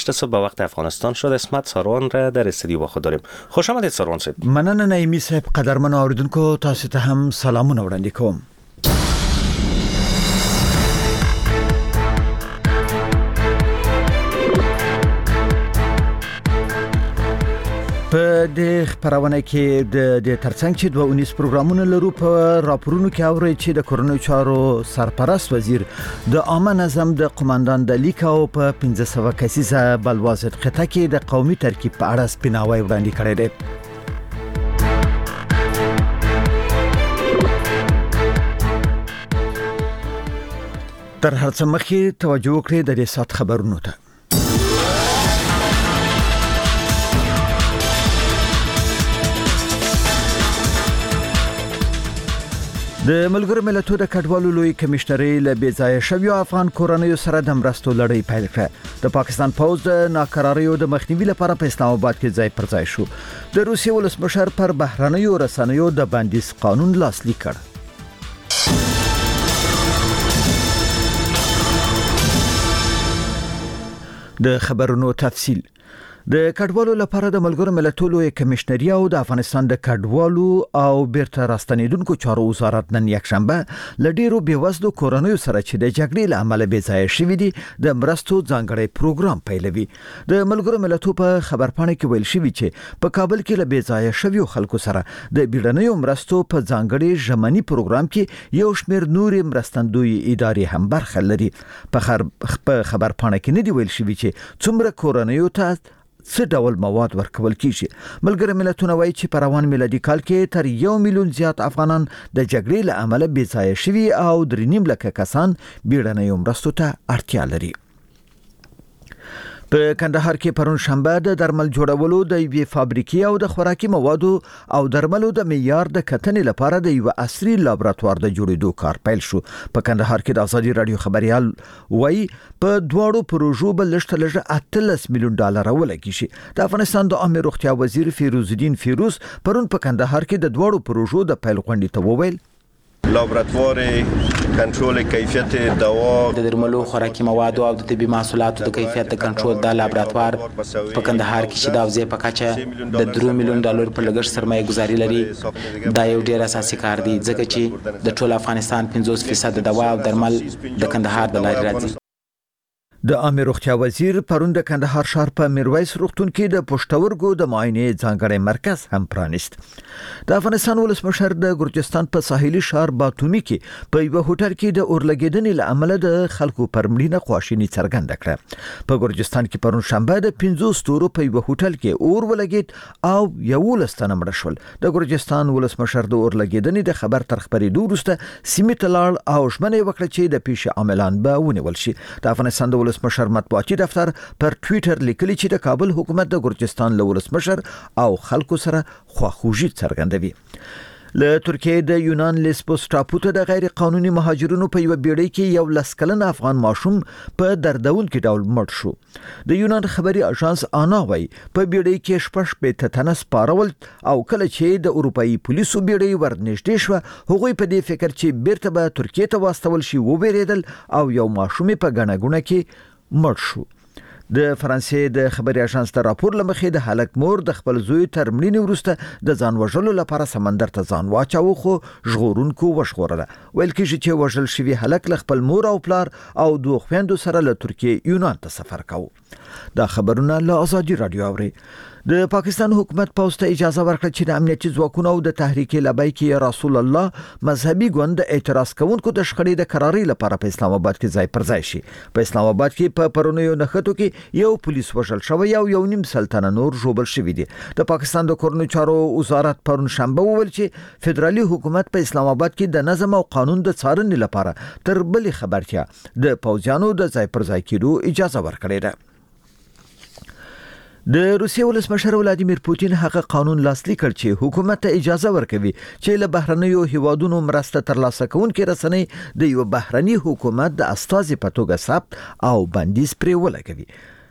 8 صبح به وقت افغانستان شد. اسمت ساروان را در استودیو با خود داریم. خوش آمدید ساروان صاحب. مننه نعیمی صاحب. قدرمن اوریدونکو تاسو ته هم سلامونه وړاندې کوم. په دې خبرونه کې د ترڅنګ چې 219 پروګرامونه لرو په راپورونو کې اوري چې د کورونو چارو سرپرست وزیر د عامه نظم د قوماندان د لیکاو په 1500 کسیزه بلوازت خطه کې د قومي ترکیب په اړه سپیناوی وړاندې کړی دی. تر هر څه مخکې توجه وکړئ د دې سات خبرونو ته. د ملګرو ملتونو د کډوالو لوی کمشنري له بېځایه شویو افغان کورنیو سره د مرستو لړۍ پیل کړه. د پاکستان پوځ د ناکراریو د مخنیوي لپاره په اسلام آباد کې ځای پر ځای شو. د روسیې ولسمشر پر بهرنیو رسنیو د بندیز قانون لاسلیک کړ. د خبرونو تفصیل. د کډوالو لپاره د ملګرو ملتونو کمشنري او د افغانستان د کډوالو او بیرته راستنیدونکو چارو وزارت نن یکشنبه لډیرو بیوزلو کورنیو سره چې د جګړې له امله بې ځای شوي دي د مرستو ځانګړی پروګرام پیلوي. د ملګرو ملتونو په خبرپاڼه کې ویل شوی چې په کابل کې له بې ځای شویو خلکو سره د بیړنیو مرستو په ځانګړي ژمني پروګرام کې یو شمېر نورې مرستندوی ادارې هم برخه لري. په خبرپاڼه کې نه دی ویل شوی چې څومره کورنیو ته څه ډول مواد ورکول کیږي. ملګري ملتونه وایي چې په روان میلادي کال کې تر 1 میلیون زیات افغانان د جګړې له امله بې ځای شوي او 3.5 لکه کسان بیړنیو مرستو ته اړتیا لري. په کندهار کې پرون شنبه د درمل جوړولو د یوې فابریکې او د خوراکي موادو او درملو د معیار د کتنې لپاره د یو عصري لابراتوار د جوړېدو کار پیل شو. په کندهار کې د ازادي رادیو خبريال وایي په دواړو پروژو بل لږ 18 میلیون ډالر ولګي شي. د افغانستان د عامه روغتیا وزیر فیروز الدین فیروز پرون په کندهار کې د دواړو پروژو د پیل غونډې ته وویل لابراتوار کنټرول کیفیت دوا د درملو خوراکي موادو او د طبي محصولاتو د کیفیت د کنټرول د لابراتوار په کندهار کې چې د اوځې په کچه د 3 میلیون ډالر په لګښت سرمایه گذاري لري. دا یو ډیر اساسي کار دی ځکه چې د ټول افغانستان 50% دوا او درمل د کندهار د لارې راځي. د عامه روغتیا وزیر پرون د کندهار شهر په میرویس روغتون کې د پښتورګو د معاینې ځانګړی مرکز هم پرانیست. د افغانستان ولسمشر د ګرجستان په ساحلي شهر باتومي کې په یو هوټل کې د اورلګیدنې له امله د خلکو پر مړینه خواشیني څرګنده کړه. په ګرجستان کې پرون شنبه د 15 ستورو په یو هوټل کې اور ولګید او 11 تنه مړه شول. د ګرجستان ولسمشر د اورلګیدنې د خبر تر خبرېدو وروسته سیمې ته لاړ او ژمنه وکړه چې د پیښې عاملان به ونیول شي. د افغانستان د ولسمشر مطبوعاتي دفتر پر ټوئیټر لیکلي چې د کابل حکومت د ګرجستان له ولسمشر او خلکو سره خواخوږي څرګندوي. له ترکیې د یونان لیسبوس ټاپو ته د غیر قانوني مهاجرونو په یو بیړۍ کې یو لسکلن افغان ماشوم په دردونکي ډول مړ شو. د یونان خبري اژانس آنا وايي په بیړۍ کې 15 تنه سپارول او کله چې د اروپאי پولیسو بیړۍ ورنږدې شو هغوی په دې فکر چې بیرته به ترکیې ته واستول شي وبېریدل او یو ماشوم په غنګونه کې مړ شو. د فرانسې د خبري اژانس ته راپور لمخې د هلک مور د خپل زوی تر مړینې وروسته د ځان وژلو لپاره سمندر ته ځان واچاوه خو ژغورونکو وژغورله. ویل کېږي چې وژل شوی هلک له خپل مور او پلار او دوه خويندو سره له ترکیې یونان ته سفر کاوه. دا خبرونه له ازادي رادیو اوري. د پاکستان حکومت پوځ ته اجازه ورکړه چې د امنیتي ځواکونو او د تحریک لبیک رسول الله مذهبي ګوند اعتراض کوونکو د شخړې د قراري لپاره په اسلام آباد کې ځای پر ځای شي. په اسلام آباد کې په پرونیو نښتو کې یو پولیس وژل شوی او 1.5 سلطنه نور ژوبل شوی دي. د پاکستان د کورنیو چارو وزارت پرون شنبه وویل چې فدرالي حکومت په اسلام آباد کې د نظم او قانون د څارنې لپاره تر بلې خبرتیا د پوځیانو د ځای پر ځای کېدو اجازه ورکړې ده. د روسیې ولسمشر ولادیمیر پوتین هغه قانون لاسلیک کړ چې حکومت ته اجازه ورکوي چې له بهرنیو هیوادونو مرسته ترلاسه کوونکې رسنۍ د یو بهرني حکومت د استازي په توګه ثبت او بندیز پرې ولګوي.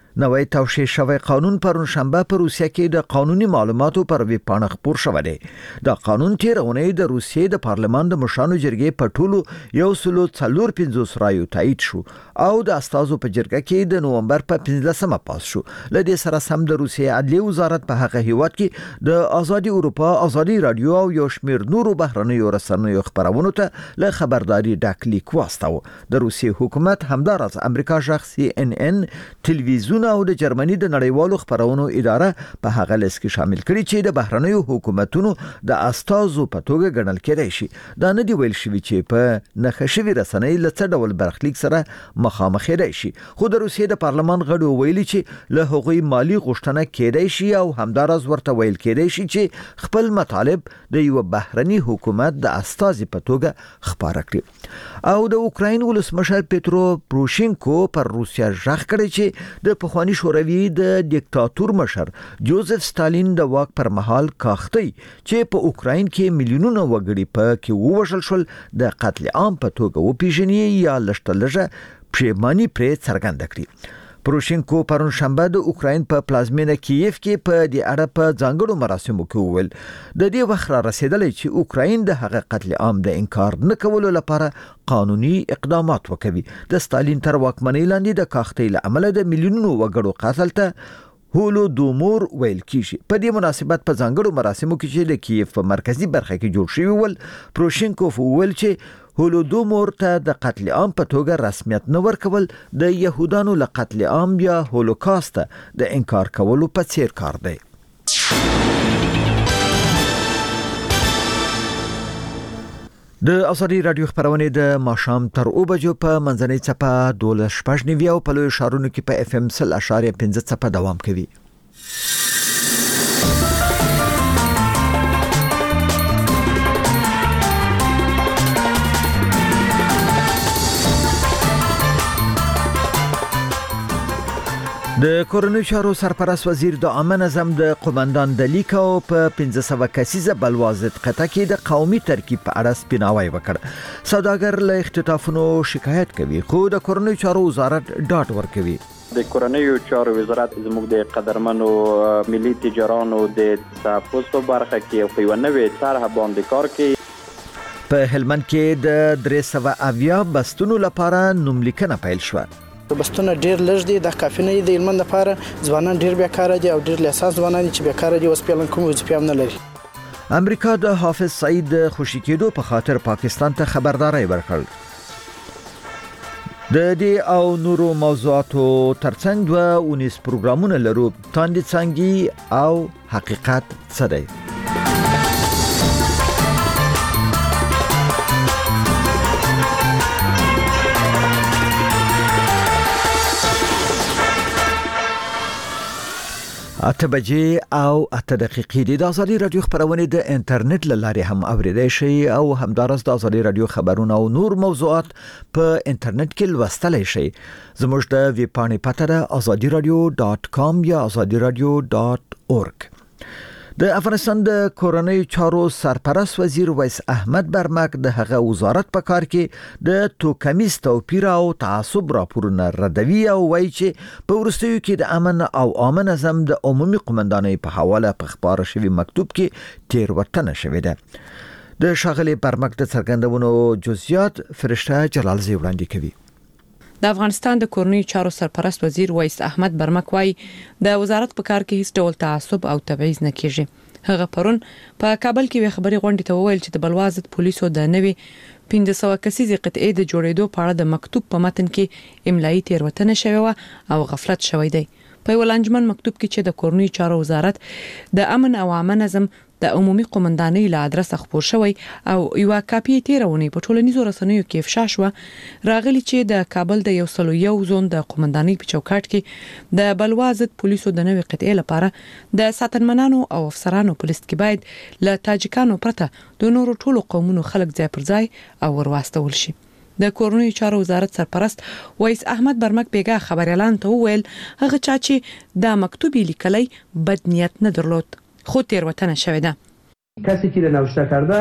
نوې توشیح شوی قانون پرون شنبه په روسیه کې د قانوني معلوماتو پر ویب پاڼه خپور شوی دی. دا قانون تیر اونۍ د روسیې د پارلمان د مشرانو جرګې په ټولو 145 رایو تایید شو او د استازو په جرګه کې د نومبر په 15مه پاس شو. لدې سره سم د روسیې عدلیه وزارت په هغه هیواد کې د آزادي اروپا، آزادي رادیو او یو شمېر نورو بهرنیو رسنیو خبرونو ته له خبرداري ډک لیک واستاوه. د روسیې حکومت همدارس امریکا ژغ CNN تلویزیون او د جرمني د نړیوالو خبرونو اداره په هغه لیست کې شامل کړي چې د بهرنیو حکومتونو د استازو په توګه ګڼل کېدای شي. دا نه دی ویل شوی چې په نخښوي رسنۍ له څه ډول برخلیک سره مخامخ کېدای شي، خو د روسیې د پارلمان غړو ویلي چې له هغوی مالی غوښتنه کېدای شي او همدارز ورته ویل کېدای شي چې خپل مطالب د یو بهرني حکومت د استازي په توګه خبره کړي. او د اوکراین ولسمشر پیترو پروشینکو پر روسیا ژغ کړی چې د پخوانی شوروي د دیکتاتور مشر جوزف ستالین د واک پر مهال کاختی چې په اوکراین کې میلیونونه وګړي په کې ووژل شول د قتل عام په توګه وپیژني یا لشتلجه پښیمانی پرې څرګنده کړي. پروشینکو پرون شنبه د اوکراین په پلازمینه کیف کې په دې اړه په ځانګړو مراسمو کې وویل د دې وخت را رسیدلی چې اوکراین د هغه قتل عام د انکار نه کولو لپاره قانوني اقدامات وکوي. د ستالین تر واکمنۍ لاندې د کاختی له امله د میلیونونو وګړو قتل ته هولودومور ویل کیږي. په دې مناسبت په ځانګړو مراسمو کې چې د کیف په مرکزی برخه کې جوړ شوی ول، پروشینکو ویل چې هولودومور ته د قتل عام په توګه رسمیت نه ورکول د يهودانو له قتل عام یا هولوکاست د انکار کولو په څیر کار دی. د آزادي رادیو خبرونه د ماښام تر 2 بجو په منځنۍ څپه 12:15 او په لوی شهرونو کې په FM 0.5 څپه دوام کوي. د کورنیو چارو سرپرست وزیر د عامه نظم د قومندان د لیکو په 1500 کسیزه بلوازت قطعه کې د قومي ترکیب په اړه سپیناوی وکړ. سوداګر له اختطافونو شکایت کوي خو د کورنیو چارو وزارت ډاډ ورکوي. د کورنیو چارو وزارت زموږ د قدرمنو ملي تجارانو د تحفظ په برخه کې په یو نوې طرح باندې کار کوي. په هلمند کې د 380 بستونو لپاره نوملیکنه پیل شوه. بستونه ډیر لږ دي، د کافي نه د هلمند لپاره ځوانان ډیر بیکاره دي او ډیر لیسانس ځوانان چې بیکاره دي اوس پیلن کوم وظیفه هم نه لري. امریکا د حافظ سعید خوشی کېدو په خاطر پاکستان ته خبرداري ورکړ. د دې او نورو موضوعاتو ترڅنګ 19 پروګرامونه لرو. تاندې څنګه او حقیقت څه دی؟ اته بجې او 8 دقیقې د آزادي رادیو خبرونه د انټرنیټ لارې هم اوریدای شي او همدارس د آزادي رادیو خبرونه او نور موضوعات په انټرنیټ کې لوستلای شي. زموږ د ویب پاڼې پته ده azadiradio.com یا azadiradio.org. د افغانستان د کورنیو چارو سرپرست وزیر ویس احمد برمک د هغه وزارت په کار کې د توکمیز توپیر او تعصب راپورونه ردوي او وایي چې په وروستیو کې د امن او عامه نظم د عمومي قومندانۍ په حواله په خبره شوی مکتوب کې تیروتنه شوې ده. د شاغلي برمک د څرګندونو جزئیات فرشته جلالزی وړاندې کوي. د افغانستان د کورنیو چارو سرپرست وزیر ویس احمد برمک وايي د وزارت په کار کې هیڅ ډول تعصب او تبعیض نه کیږي. هغه پرون په کابل کې خبري غونډې ته وویل چې د بلوازت پولیسو د نوي 1500 کسیزې قطعې د جوړېدو په اړه د مکتوب په متن کې املایي تیروتنه شوې او غفلت شوی دی. په یو لنجمن مکتوب کې چې د کورنیو چارو وزارت د امن او عامه نظم د عمومي قومندانۍ له ادرس خبر شوی او یو کاپی تیرونی په ټولنیزو رسنیو کې افشا شو راغلی چې د کابل د 101 زون د قومندانۍ په چوکاټ کې د بلوازت پولیسو د نوې قطعې لپاره د ساتنمنانو او افسرانو په لیست کې باید له تاجکانو پرته د نورو ټولو قومونو خلک ځای پر ځای او ورواستول شي. د کورنیو چارو وزارت سرپرست ویس احمد برمک بیګا خبر اعلان ته وویل هغه چا چې دا مکتوب لیکلی بد نیت نه درلود خود تیروتنه شوی ده. کسی که نوشته کرده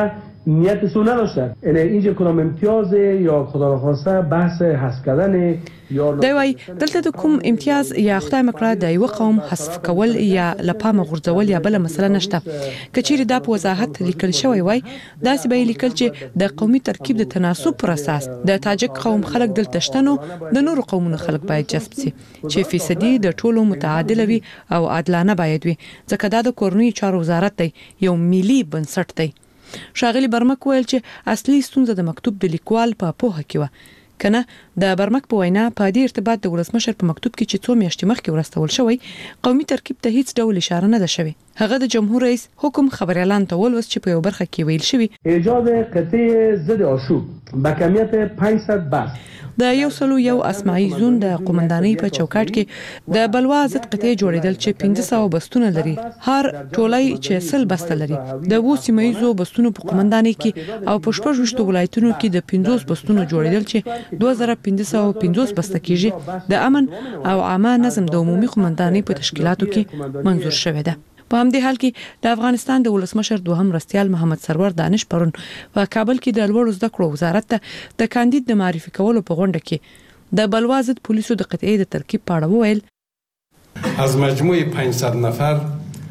نیت سو نداشتن. یعنی اینجا کدام امتیاز یا خدا نخواسته بحث حذف کردن دی وای دلته د کوم امتیاز یا خدای مکړه د یو قوم حذف کول یا لپامه غورځول یا بل مسله نشته. کچېری دا په وضاحت لیکل شوی وای داسې به لیکل چې د قومي ترکیب د تناسب پر اساس د تاجک قوم خلک دلته شتنو د نورو قومونو خلک باید جذب شي چې فیصدي د ټولو متعادل وي او عادلانه باید وي ځکه دا د کورنۍ چارو وزارت دی یو ملي بنسټ دی. ښاغلي برمک ویل چې اصلي ستونزه د مکتوب د لیکوال په پوهه کې و کنه د برمک په وینا په دې ارتباط د ولسمشر په مکتوب کې چې 2 میاشتې مخکې ورستول شوی قومي ترکیب ته هیڅ ډول اشاره نه ده شوی. هغه د جمهور رئیس حکم خبر اعلان ته ولوس چې په یو برخه کې ویل شوی ایجاد قطعه ضد آشوب با کمیت 500 بس د یو سلو یو اسماعي زون د قومندانۍ په چوکاټ کې د بلوا ضد قطعه جوړیدل چې 1500 بستونه لري هر ټولای چې 100 بسته لري د وو سیمایزو بستونو په قومندانۍ کې او په شپږ ولایتونو کې د 50 بستونو جوړیدل چې 2550 بسته کېږي د امن او عامه نظم د عمومي قومندانۍ په تشکیلاتو کې منظور شوی ده. په همدې حال کې د افغانستان د ولسمشر دوهم مرستیال محمد سرور دانش پرون په کابل کې د لوړو زده کړو وزارت ته د کاندید د معرفي کولو په غونډه کې د بلوا ضد پولیسو د قطعې د ترکیب په اړه وویل از مجموع 500 نفر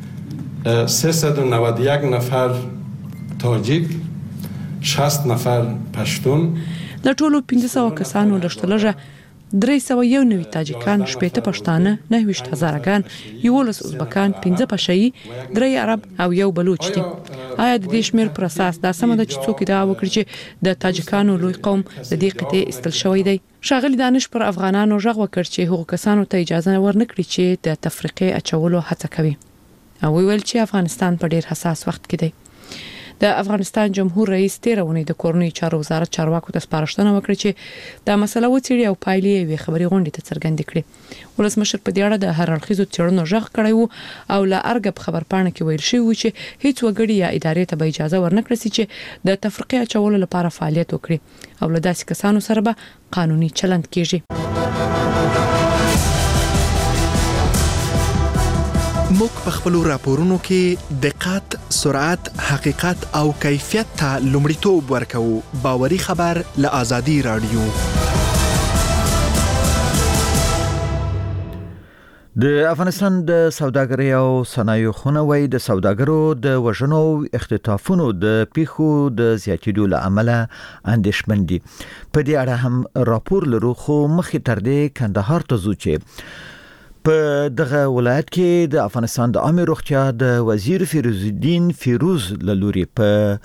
391 نفر تاجیک 60 نفر پشتون د ټولو 1500 کسانو لشتلږه 391 تاجکان، 80 پښتانه، 9,000 ګان، 11 ازبکان، 15 پشایي، 3 عرب او 1 بلوچ دي. آیا د دې شمیر پر اساس دا سم ده چې څوک دا وکړي چې د تاجکانو لوی قوم د دې قطعې استل شوی دی؟ ښاغلي دانش پر افغانانو غږ وکړ چې هغو کسانو ته اجازه ورنکړي چې د تفریقې اچولو هڅه کوي او ویل چې افغانستان په ډیر حساس وخت کې دی. د افغانستان جمهور رئیس 13 اونۍ د کورنۍ چارو وزارت چارواکو ته سپارښتنه وکړه چې دا مسله وڅېړي او پایلې یې خبري غونډې ته څرګندې کړي. ولسمشر په دې اړه د هر اړخیزو څېړنو غږ کړی وو او له ارګب خبرپاڼه کې ویل شوی و چې هیڅ وګړي یا ادارې ته به اجازه ورنکړي چې د تفریقې اچولو لپاره فعالیت وکړي او له داسې کسانو سره به قانوني چلند کیږي. موږ په خپل راپورونو کې دقت، سرعت، حقیقت او کیفیت ته لومړیتوب ورکوو. باوري خبر له آزادي رادیو. د افغانستان د سوداګرۍ او صنایعو خونه وایي د سوداګرو د وژنو او اختطافونو د پیښو د زیاتېدو له امله اندېښمن دي. په دې اړه هم راپور لرو خو مخې تر دې کندهار ته ځو چې په دغه ولایت کې د افغانستان د عامه روغتیا د وزیر فیروز الدین فیروز لوري په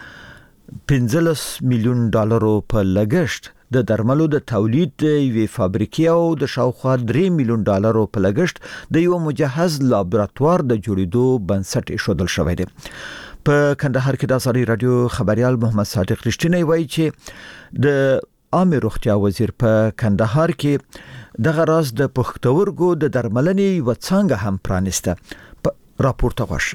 15 میلیون ډالرو په لګښت د درملو د تولید د یوې فابریکې او د شاوخوا 3 میلیون ډالرو په لګښت د یو مجهز لابراتوار د جوړېدو بنسټ ایښودل شوی دی. په کندهار کې د آزادي رادیو خبريال محمد صادق رښتینی وایي چې د عامه روغتیا وزیر په کندهار کې دغه راز د پښتورګو د درملنې وڅنګه هم پرانسته. راپورته غوښي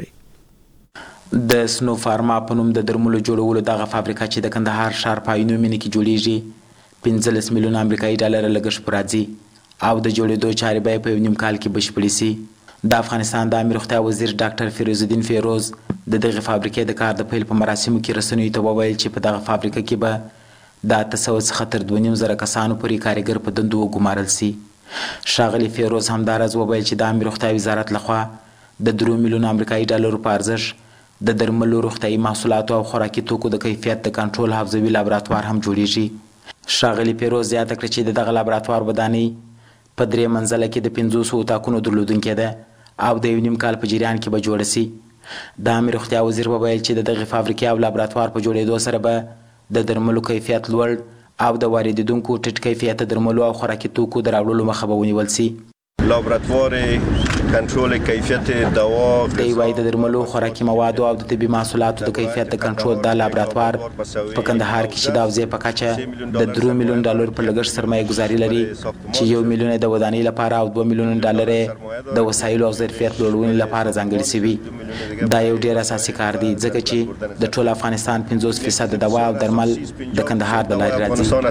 د سنو فارما په نوم د درملو جوړولو دغه فابریکه چې د کندهار ښار په عینو مینه کې جوړیږي 15 میلیون امریکایي ډالر لګښت پراځي او د جوړېدو چارې به په 1.5 کال کې بشپړې شي. د افغانستان د عامه روغتیا وزیر ډاکټر فیروز الدین فیروز د دغه فابریکې د کار د پیل په مراسمو کې رسنیو ته وویل چې په دغه فابریکه کې به د 800 څخه تر 2.5 کسانو پورې کارګر په دندو وګمارل شي. ښاغلي فیروز همداراز وویل چې د عامه روغتیا وزارت لخوا د 3 میلیون امریکایي ډالرو په ارزښت د درملو، روغتیايي محصولاتو او خوراکي توکو د کیفیت د کنټرول حوزوي لابراتوار هم جوړیږي. ښاغلي فیروز زیاته کړه چې دغه لابراتوار ودانۍ په 3 منزله کې د 500 اتاقونو درلودونکې ده او د 1.5 کال په جریان کې به جوړه شي. د عامه روغتیا وزیر وویل چې د دغه فابریکې او لابراتوار په جوړېدو سره به د درملو کیفیت لوړ او د واردېدونکو ټیټ کیفیت درملو او خوراکي توکو د راوړلو مخه به ونیول شي. لابراتوار کنټرول کیفیت دوا د وای د درملو، خوراکي موادو او د طبي محصولاتو د کیفیت د کنټرول د لابراتوار په کندهار کې شیدا وزې په کچه د 3 میلیون ډالر په لګښت سرمایه گذاري لري چې 1 میلیون د ودانۍ لپاره او 2 میلیون ډالر د وسایلو او ظرفیت لوړونې لپاره ځانګړي شوي. دا یو ډیر اساسي کار دی ځکه چې د ټول افغانستان 50% د دوا او درمل د کندهار د لارې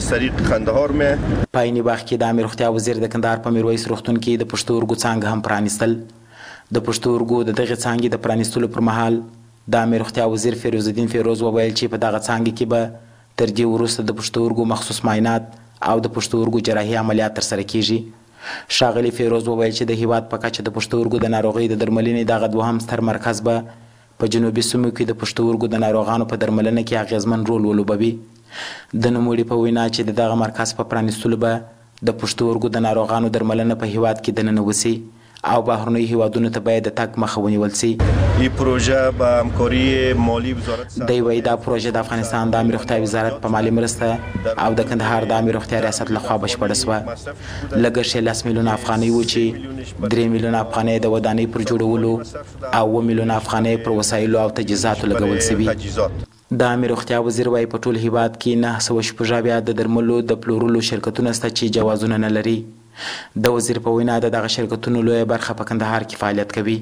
راځي. په عین وخت کې د عامه روغتیا وزیر د کندهار په میرویس روغتون کې د پښتورګو څانګه هم پرانیستل. د پښتورګو د دغه څانګې د پرانیستلو پر مهال د عامه روغتیا وزیر فیروز الدین فیروز وویل چې په دغه څانګه کې به تر دې وروسته د پښتورګو مخصوص معاینات او د پښتورګو جراحي عملیات ترسره کیږي. ښاغلي فیروز وویل چې د هیواد په کچه د پښتورګو د ناروغۍ د درملنې دغه دوهم ستر مرکز به په جنوبي سیمو کې د پښتورګو د ناروغانو په درملنه کې اغیزمن رول ولوبوي. د نوموړي په وینا چې د دغه مرکز په پرانیستلو به د پښتورګو د ناروغانو درملنه په هیواد کې دننه وسي او بهرنیو هیوادونو ته باید د تګ مخه ونیول سي. این پروژه با همکاری مالی وزارت دی وایي دا پروژه د افغانستان د عامه روغتیا وزارت په مالي مرسته او د کندهار د عامه روغتیا ریاست لخوا بشپړه سوه. لګښت یې 10 میلیونه افغانۍ و چې 3 میلیونه افغانۍ د ودانۍ پر جوړولو او 2 میلیونه افغانۍ پر وسایلو او تجهیزاتو لګول سوي. د عامه روغتیا وزیر وایي په ټول هیواد کې 916 د درملو د پلورلو شرکتونه شته چې جوازونه نه لري. د وزیر په وینا دغه شرکتونو لویه برخه په کندهار کې فعالیت کوي.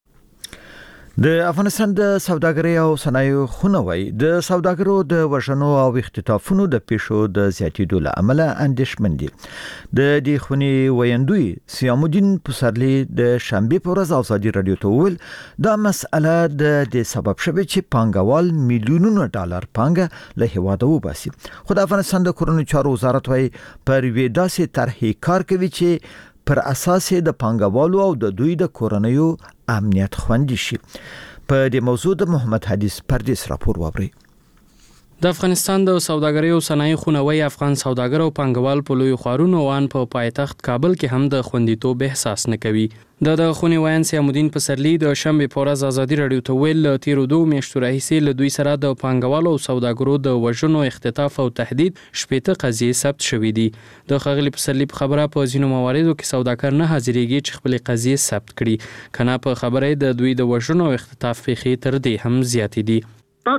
د افغانستان د سوداګرۍ او صنایعو خونه وایي د سوداګرو د وژنو او اختطافونو د پیښو د زیاتېدو له امله اندېښمن دي. د دې خونې ویندوی سیام الدین پسرلی د شنبې په ورځ ازادي رادیو ته وویل دا مسأله د دې سبب شوه چې پانګوال میلیونونو ډالر پانګه له هیواده وباسي. خو د افغانستان د کورنیو چارو وزارت وایي پر وې داسې طرحې کار کوي چې پر اساس د پانګوالو او د دوی د کورنیو امنیت خوندي شي. په دې موضوع د محمد حدیث پردیس راپور ووري. د افغانستان د سوداګرۍ او صنایع خونه وایي افغان سوداګر او پانګوال په لوی خوارونو وان په پایتخت کابل کې هم د خوندیتوب احساس نه کوي. د خونې وایي سیام الدین پسرلی د شنبې په ورځ ازادي رادیو ته ویل تیر 2 میاشتو راهیسې له دوی سره د پانګوالو او سوداګرو د وژنو اختطاف او تهدید 18 قضیې ثبت شوې دي. د ښاغلي پسرلی په خبره په ځینو مواردو کې سوداګر نه حاضرېږي چې خپل قضیې ثبت کړي کنه په خبره د دوی د وژنو او اختطاف پیښې تر دې هم زیاتې دي.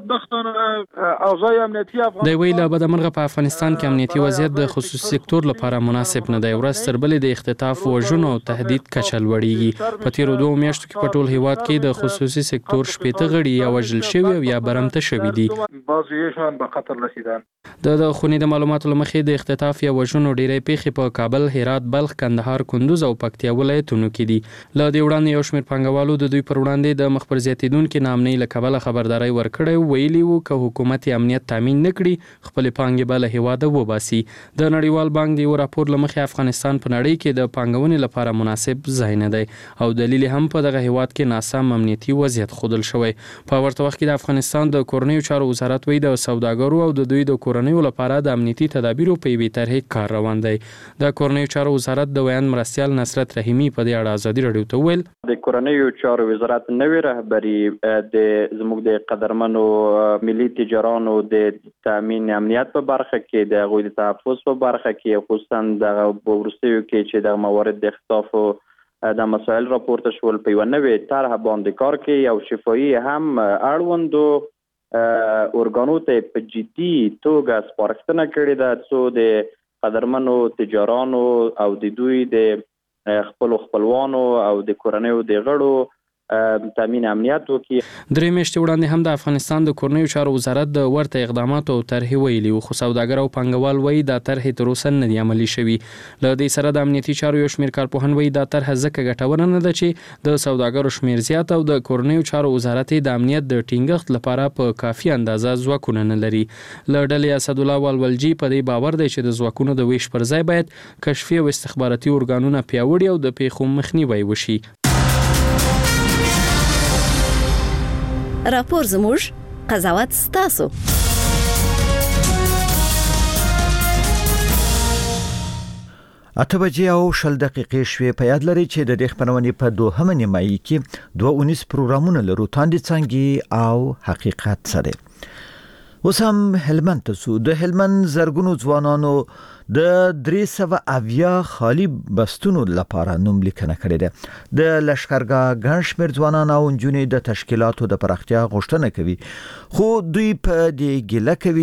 د ویله بدمرغه په افغانستان کې امنیتي وضعیت د خصوصي سکتور لپاره مناسب نه دی. ورځ تر بلې د اختطاف وژنو او تهدید کچه لوړیږي. په تیرو 2 میاشتو کې په ټول هیواد کې د خصوصي سکتور 18 غړي یا وژل شوي او یا برمته شوي دي. د خونې د معلوماتو لمخې د اختطاف یا وژنو ډیری پیښې په کابل، هرات، بلخ، کندهار، کندوز او پکتیا ولایتونو کې دي. له دې وړاندې یو شمېر پانګوالو د دوی پر وړاندې د مخ پر زیاتېدونکو ناامنۍ له کبله خبرداري ورکړې ویلي وو که حکومت امنیت تامین نکړي خپل پانګې به له هیواده وباسي. د نړیوال بانک د یو راپور لمخې افغانستان په نړۍ کې د پانګونې لپاره مناسب ځای نه دی او دلیل هم په دغه هیواد کې ناسم امنیتي وضعیت ښودل شوی. په ورته وخت کې د افغانستان د کورنیو چارو وزارت وایي د سوداګرو او د دوی د کورنیو لپاره د امنیتي تدابیرو په یوې طرحې کار روان دی. د کورنیو چارو وزارت د ویاند مرستیال نصرت رحیمي په دې اړه ازادي رادیو ته ویل د کورنیو چارو وزارت نوې رهبری د زموږ د قدرمنو ملي تجارانو د تامین امنیت په برخه کې د غوړي تحفظ په برخه کې خصوصا د ورستیو کې چې د موارد د اختطاف د مسائل راپورته شول په یو نوې طرح باندې کار کوي او شفاهي هم اړوندو ارګانو ته په جدي توګه سپارښتنه کړې ده څو د قدرمنو تجارانو او د دوی د خپلوانو او د کورنیو د غړو تامین امنیت وکړي. 3 میاشتې وړاندې هم د افغانستان د کورنیو چارو وزارت د ورته اقداماتو او طرحې ویلي وو خو سوداګر او پانګوال وایي دا طرحې تر اوسه نه دي عملي شوي. له دې سره د امنیتي چارو یو شمېر کارپوهان وایي دا طرحه ځکه ګټوره نه ده چې د سوداګرو شمېر زیات او د کورنیو چارو وزارت د امنیت د ټینګښت لپاره په کافي اندازه ځواکونه نه لري. له ډلې اسدالله والولجي په دې باور دی چې د ځواکونو د ویش پر ځای باید کشفي او استخباراتي ارګانونه پیاوړي او د پیښو مخنیوي وشي. راپور زموږ قضاوت ستاسو. اته بجې او 20 دقیقې شوې. په یاد لري چې د دې خبرونې په 2 نیمایي کې 2 پروګرامونه لرو تاندې څنګه او حقیقت سره. اوس هم هلمند ته سو. د هلمند زرګونو ځوانانو د 380 خالی بستونو لپاره نوم لیکنه کړې ده. د لشکرګاه ګڼ شمېر ځوانان او نجونې د تشکیلاتو د پراختیا غوښتنه کوي خو دوی په دې ګیله کوي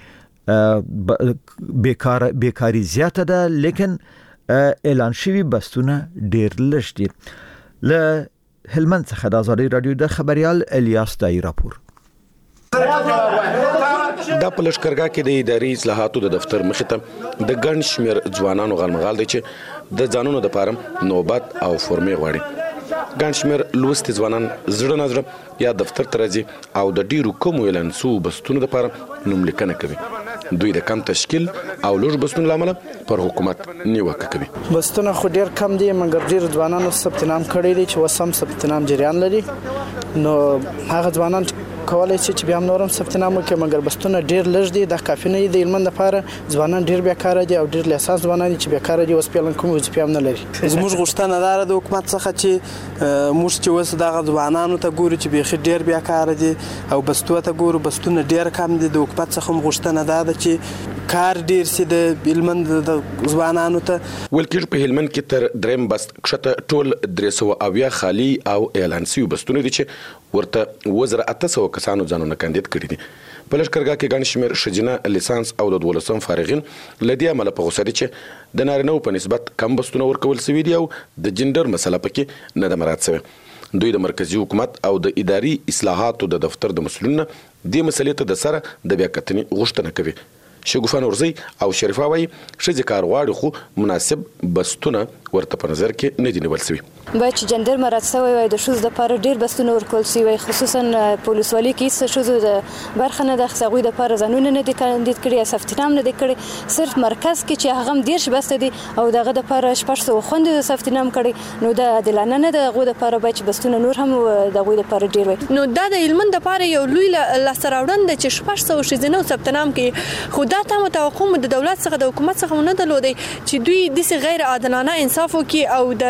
چې بیکاری زیاته ده لیکن اعلان شوی بستونه ډیر لږ دي. له هلمند څخه د ازادي رادیو د خبريال الیاس دای راپور. دا په لشکرګاه کې د اداري اصلاحاتو د دفتر مخې ته د ګڼ شمېر ځوانانو غالمغال دی چې د ځانونو د پاره نوبت او فورمې غواړي. ګڼ شمېر لوستي ځوانان زړه نظره یا دفتر ته راځي او د ډیرو کمو اعلانسو بستونو لپاره نوملیکنه کوي. دوی د کم تشکیل او لږ بستونو له امله پر حکومت نیوکه کوي. بستونه خو ډیر کم دي مګر ډیر ځوانانو ثبت نام کړی دی چې اوس هم ثبت نام جریان لري. نو هغه ځوانان کولای شي چې بیا هم نورم ثبت نام وکړي مګر بستونه ډیر لږ دي. دا کافي نه دي د هلمند لپاره. ځوانان ډیر بیکاره دي او ډیر له اساس ځوانان چې بیکاره دي اوس پیلن کوم وظیفې هم نه لري. زموږ غوښتنه دا ده د حکومت څخه چې موږ چې اوس دغه ځوانانو ته ګورو چې بیخي ډیر بیکاره دي او بستو ته ګورو بستونه ډیر کم دي. د حکومت څخه هم غوښتنه دا ده چې کار ډیر سي د هلمند د ځوانانو ته. ویل کېږي په هلمند کې تر دریم بست کښته ټول 380 خالي او اعلان شوي بستونه دي چې ورته 1800 کسانو ځانونه کاندید کړي دي. په لښکرګاه کې ګڼ شمېر ښځینه لیسانس او د 12 فارغین له دې امله په غوسه دي چې د نارینهو په نسبت کم بستونه ورکول سوي دي او د جنډر مسله پکې نه ده مراعات سوې. دوی د مرکزي حکومت او د اداري اصلاحاتو د دفتر د مسؤلینو دې مسلې ته د سره د بیاکتنې غوښتنه کوي. شګوفه نورزی او شریفه وايي ښځې کار غواړي خو مناسب بستونه ورته په نظر کې نه دي نیول سوي. باید چې جندر مراعات شوی وای د ښځو لپاره ډیر بستونه ورکول سوي وای خصوصا پولیسوالي کې څه ښځو د برخه نه د هغوی لپاره ځانونه نه دي کاندید کړي یا ثبت نام نه دي کړي. صرف مرکز کې چې هغه هم 10 بسته دي او دغه لپاره 600 خوندې ثبت نام کړي نو د عادلانه نه د هغوی لپاره باید چې بستونه نور هم د هغوی لپاره ډیر وای. نو دا د هلمند لپاره یو لوی لاسته راوړنه چې 600 ښځینه ثبت نام کړي. خو دا ته توقع د دولت څخه د حکومت څخه نه درلودي چې دوی د غیر عادلانه انصاف وکړي او د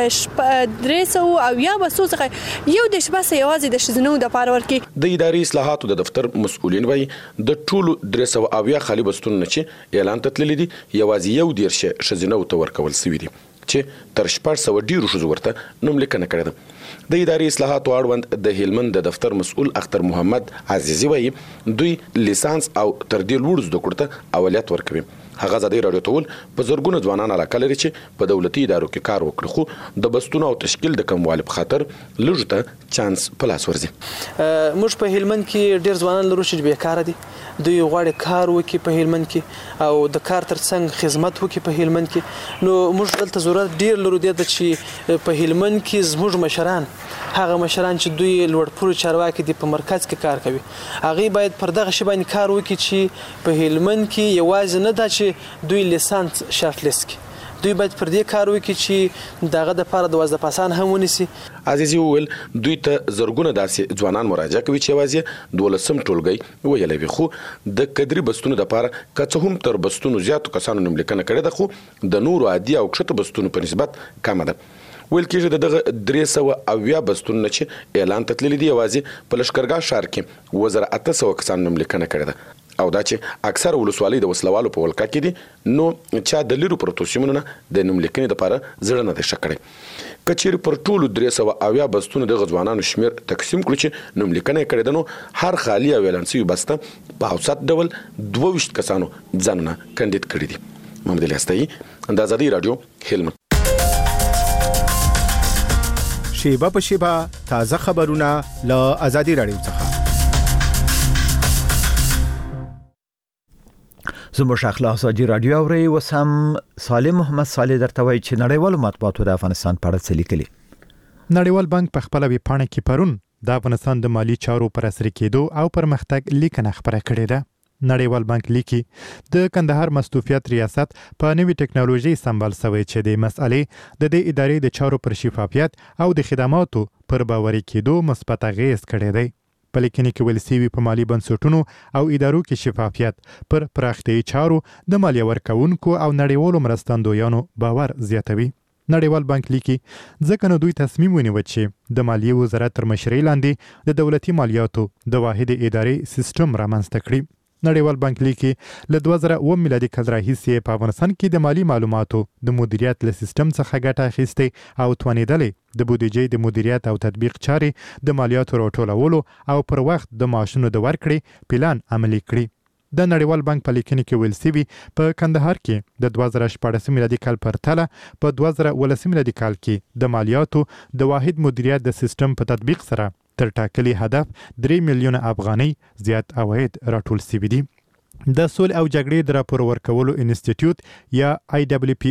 300 او یا بسو څخه یو د شپه یوازې د ښځینو د پاره ورکړي. د اداري اصلاحاتو د دفتر مسؤلین وایي د ټولو 380 خالي بستونو چې اعلان ته تللي دي یوازې یو 10 ښځینو ته ورکول سوي دي چې تر 600 ډیرو ښځو ورته نوملیکنه کړې ده. د اداري اصلاحاتو اړوند د هلمند د دفتر مسؤل اختر محمد عزیزی وایي دوی لیسانس او تر دې لوړ زده کړو ته اولویت ورکوي. هغه ازادي رادیو ته ول په زرګونو ځوانان علاقه لري چې په دولتي ادارو کې کار وکړي خو د بستونو او تشکیل د کموالي په خاطر لږ ته چانس په لاس ورځي. موږ په هلمند کې ډیر ځوانان لرو چې بیکاره دي. دوی غواړي کار وکړي په هلمند کې او د کار ترڅنګ خدمت وکړي په هلمند کې. نو موږ دلته ضرورت ډیر لرو د چې په هلمند کې زموږ مشران هغه مشران چې دوی لوړپوړو چارواکي دي په مرکز کې کار کوي هغه باید پر دغه شی باندې کار وکړي چې په هلمند کې یوازې نه دا چې دوی لیسانس شرط لیست کې دوی باید پر دې کار وکړي چې دغه د لپاره د وظیفاسان هم ونیسي. عزیزي وویل دوی ته زرګونه داسې ځوانان مراجعه کوي چې یوازې 12 ټولګي ویلوي خو د کدري بستونو لپاره که څه هم تر بستونو زیاتو کسانو نوملیکنه کړې ده خو د نورو عادي او کښته بستونو په نسبت کمه ده. ویل کېږي دغه 380 بستونه چې اعلان ته تللي دي یوازې په لښکرګاه ښار کې 1800 کسانو نوملیکنه کړې ده او دا چې اکثر ولسوالۍ د وسلوالو په ولکه کې دي نو چا د لیرو پروتو سیمونو نه د نوملیکنې لپاره زړه نه دی ښه کړی. که چیرې پر ټولو 380 بستونو د ځوانانو شمېر تقسیم کړو چې نوملیکنه یې کړې ده نو هر خالي او اعلان شوي بسته په اوسط ډول 22 کسانو ځانونه کاندید کړي دي. محمد علي استایي د ازادي رادیو هلمند. شیبه په شیبه تازه خبرونه له ازادي رادیو څخه. زموږ اخلاق ازادي رادیو اوري وسم سالم محمد صالح درته وایي چې نړیوال مطبوعاتو د افغانستان په اړه څه لیکلي. نړیوال بانک په خپل ویبپاڼه کې پرون د افغانستان د مالی چارو پر عصري کېدو او پرمختګ لیکنه خبره کړې ده. نړیوال بانک لیکي د کندهار مستوفیت ریاست په نوې ټکنالوژي سمبال شوی چې د مسئلې د دې ادارې د چارو پر شفافیت او د خدماتو پر باوري کېدو مثبت اغیز کړی دی. په لیکنه کې ویل شوي په مالی بنسټونو او ادارو کې شفافیت پر پراختیايي چارو د مالیه ورکوونکو او نړیوالو مرستندویانو باور زیاتوي. نړیوال بانک لیکي ځکه نو دوی تصمیم ونیو چې د مالیې وزارت تر مشرۍ لاندې د دولتي مالیاتو د واحد ادارې سیستم رامنځته کړي. نړیوال بانک لیکي له 2009 میلادي کال راهیسې په افغانستان کې د مالی معلوماتو د مدیریت له سیستم څخه ګټه اخیستې او توانېدلې د بودیجې د مدیریت او تطبیق چارې د مالیاتو راټولولو او پر وخت د معاشونو د ورکړې پلان عملي کړي. د نړیوال بانک په لیکنه کې ویل شوي په کندهار کې د 2014 میلادي کال پرتله په 2019 میلادي کال کې د مالیاتو د واحد مدیریت د سیستم په تطبیق سره تر ټاکلي هدف 3 میلیونه افغانۍ زیات عواید راټول شوي دي. د سولې او جګړې د راپور ورکولو انسټیټیوټ یا IWPR په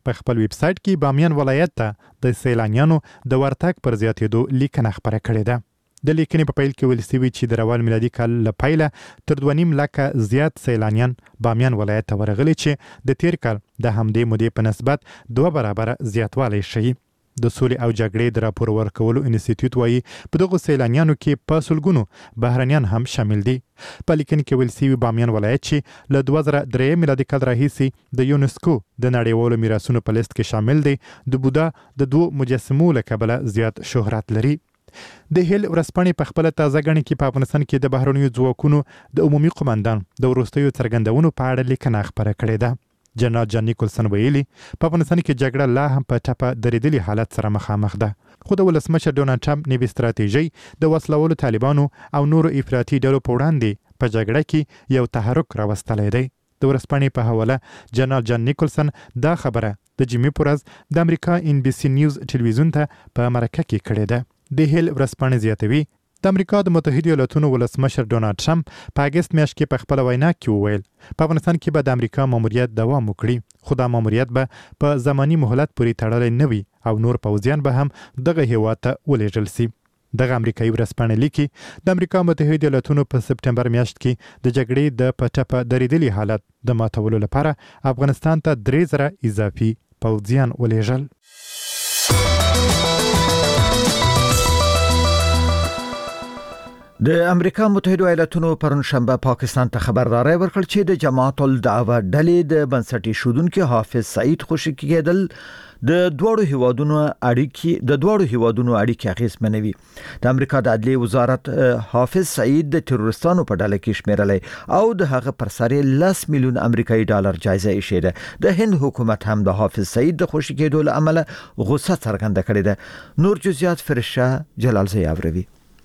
په خپل ویب سټ کې بامیان ولایت ته د سیلانیانو د ورتګ پر زیاتېدو لیکنه خبره کړې ده. د لیکنې په پیل کې ویل شوي چې د روان میلادي کال له پیله تر 2.5 لکه زیات سیلانیان بامیان ولایت ته ورغلي چې د تیر کال د همدې مودې په نسبت 2 برابره زیاتوالی ښیي. د سولې او جګړې د راپور ورکولو انسټیټیوټ وایي په دغو سیلانیانو کې په سلګونو بهرنیان هم شامل دي. په لیکنه کې ویل شوي بامیان ولایت چې له 2003 میلادي کال راهیسې د یونسکو د نړیوالو میراثونو په لیست کې شامل دی، د بودا د 2 مجسمو له کبله زیات شهرت لري. د هیل ورځپاڼې په خپل تازه غني کې په افغانستان کې د بهرنیو ځواکونو د عمومي قومندان د وروستیو څرګندونو په اړه لیکنه خبره کړې ده. جنرال جان نیکولسن ویلي په افغانستان کې جګړه لا هم په ټپه درېدلي حالت سره مخامخ ده، خو د ولسمشر ډونالډ ټرمپ نوې ستراتیژۍ د وسلوالو طالبانو او نورو افراطي ډلو په وړاندې په جګړه کې یو تحرک راوستلی دی. د ورځپاڼې په حواله جنرال جان نیکولسن دا خبره د جمعې په ورځ د امریکا NBC نیوز ټلویزیون ته په مرکه کې کړې ده. د هیل ورځپاڼې زیاتوي د امریکا د متحده ایالاتونو ولسمشر ډونالډ ټرمپ په اګست میاشت کې په خپل وینا کې وویل په افغانستان کې به د امریکا ماموریت دوام وکړي، خو دا ماموریت به په زماني مهلت پورې تړلی نه وي او نور پوځیان به هم دغه هیواد ته ولېږل سي. دغه امریکایي ورځپاڼه لیکي د امریکا متحده ایالاتونو په سپټمبر میاشت کې د جګړې د په ټپه درېدلي حالت د ماتولو لپاره افغانستان ته 3000 اضافي پوځیان ولېږل. د امریکا متحده ایالاتونو پرون شنبه پاکستان ته خبرداري ورکړ چې د جماعت الدعوه ډلې د بنسټي شودونکو حافظ سعید خوشی کېدل د دوړو هیوادونو اړیکې اغیزمنوي. د امریکا د عدلیې وزارت حافظ سعید د تروریستانو په ډله کې شمیرلی او د هغه پر سر 10 میلیون امریکایي ډالر جایزه ایښې ده. د هند حکومت هم د حافظ سعید د خوشی کېدو له امله غوسه څرګنده کړې ده. نور جزئیات فرشه جلال زیاوروي.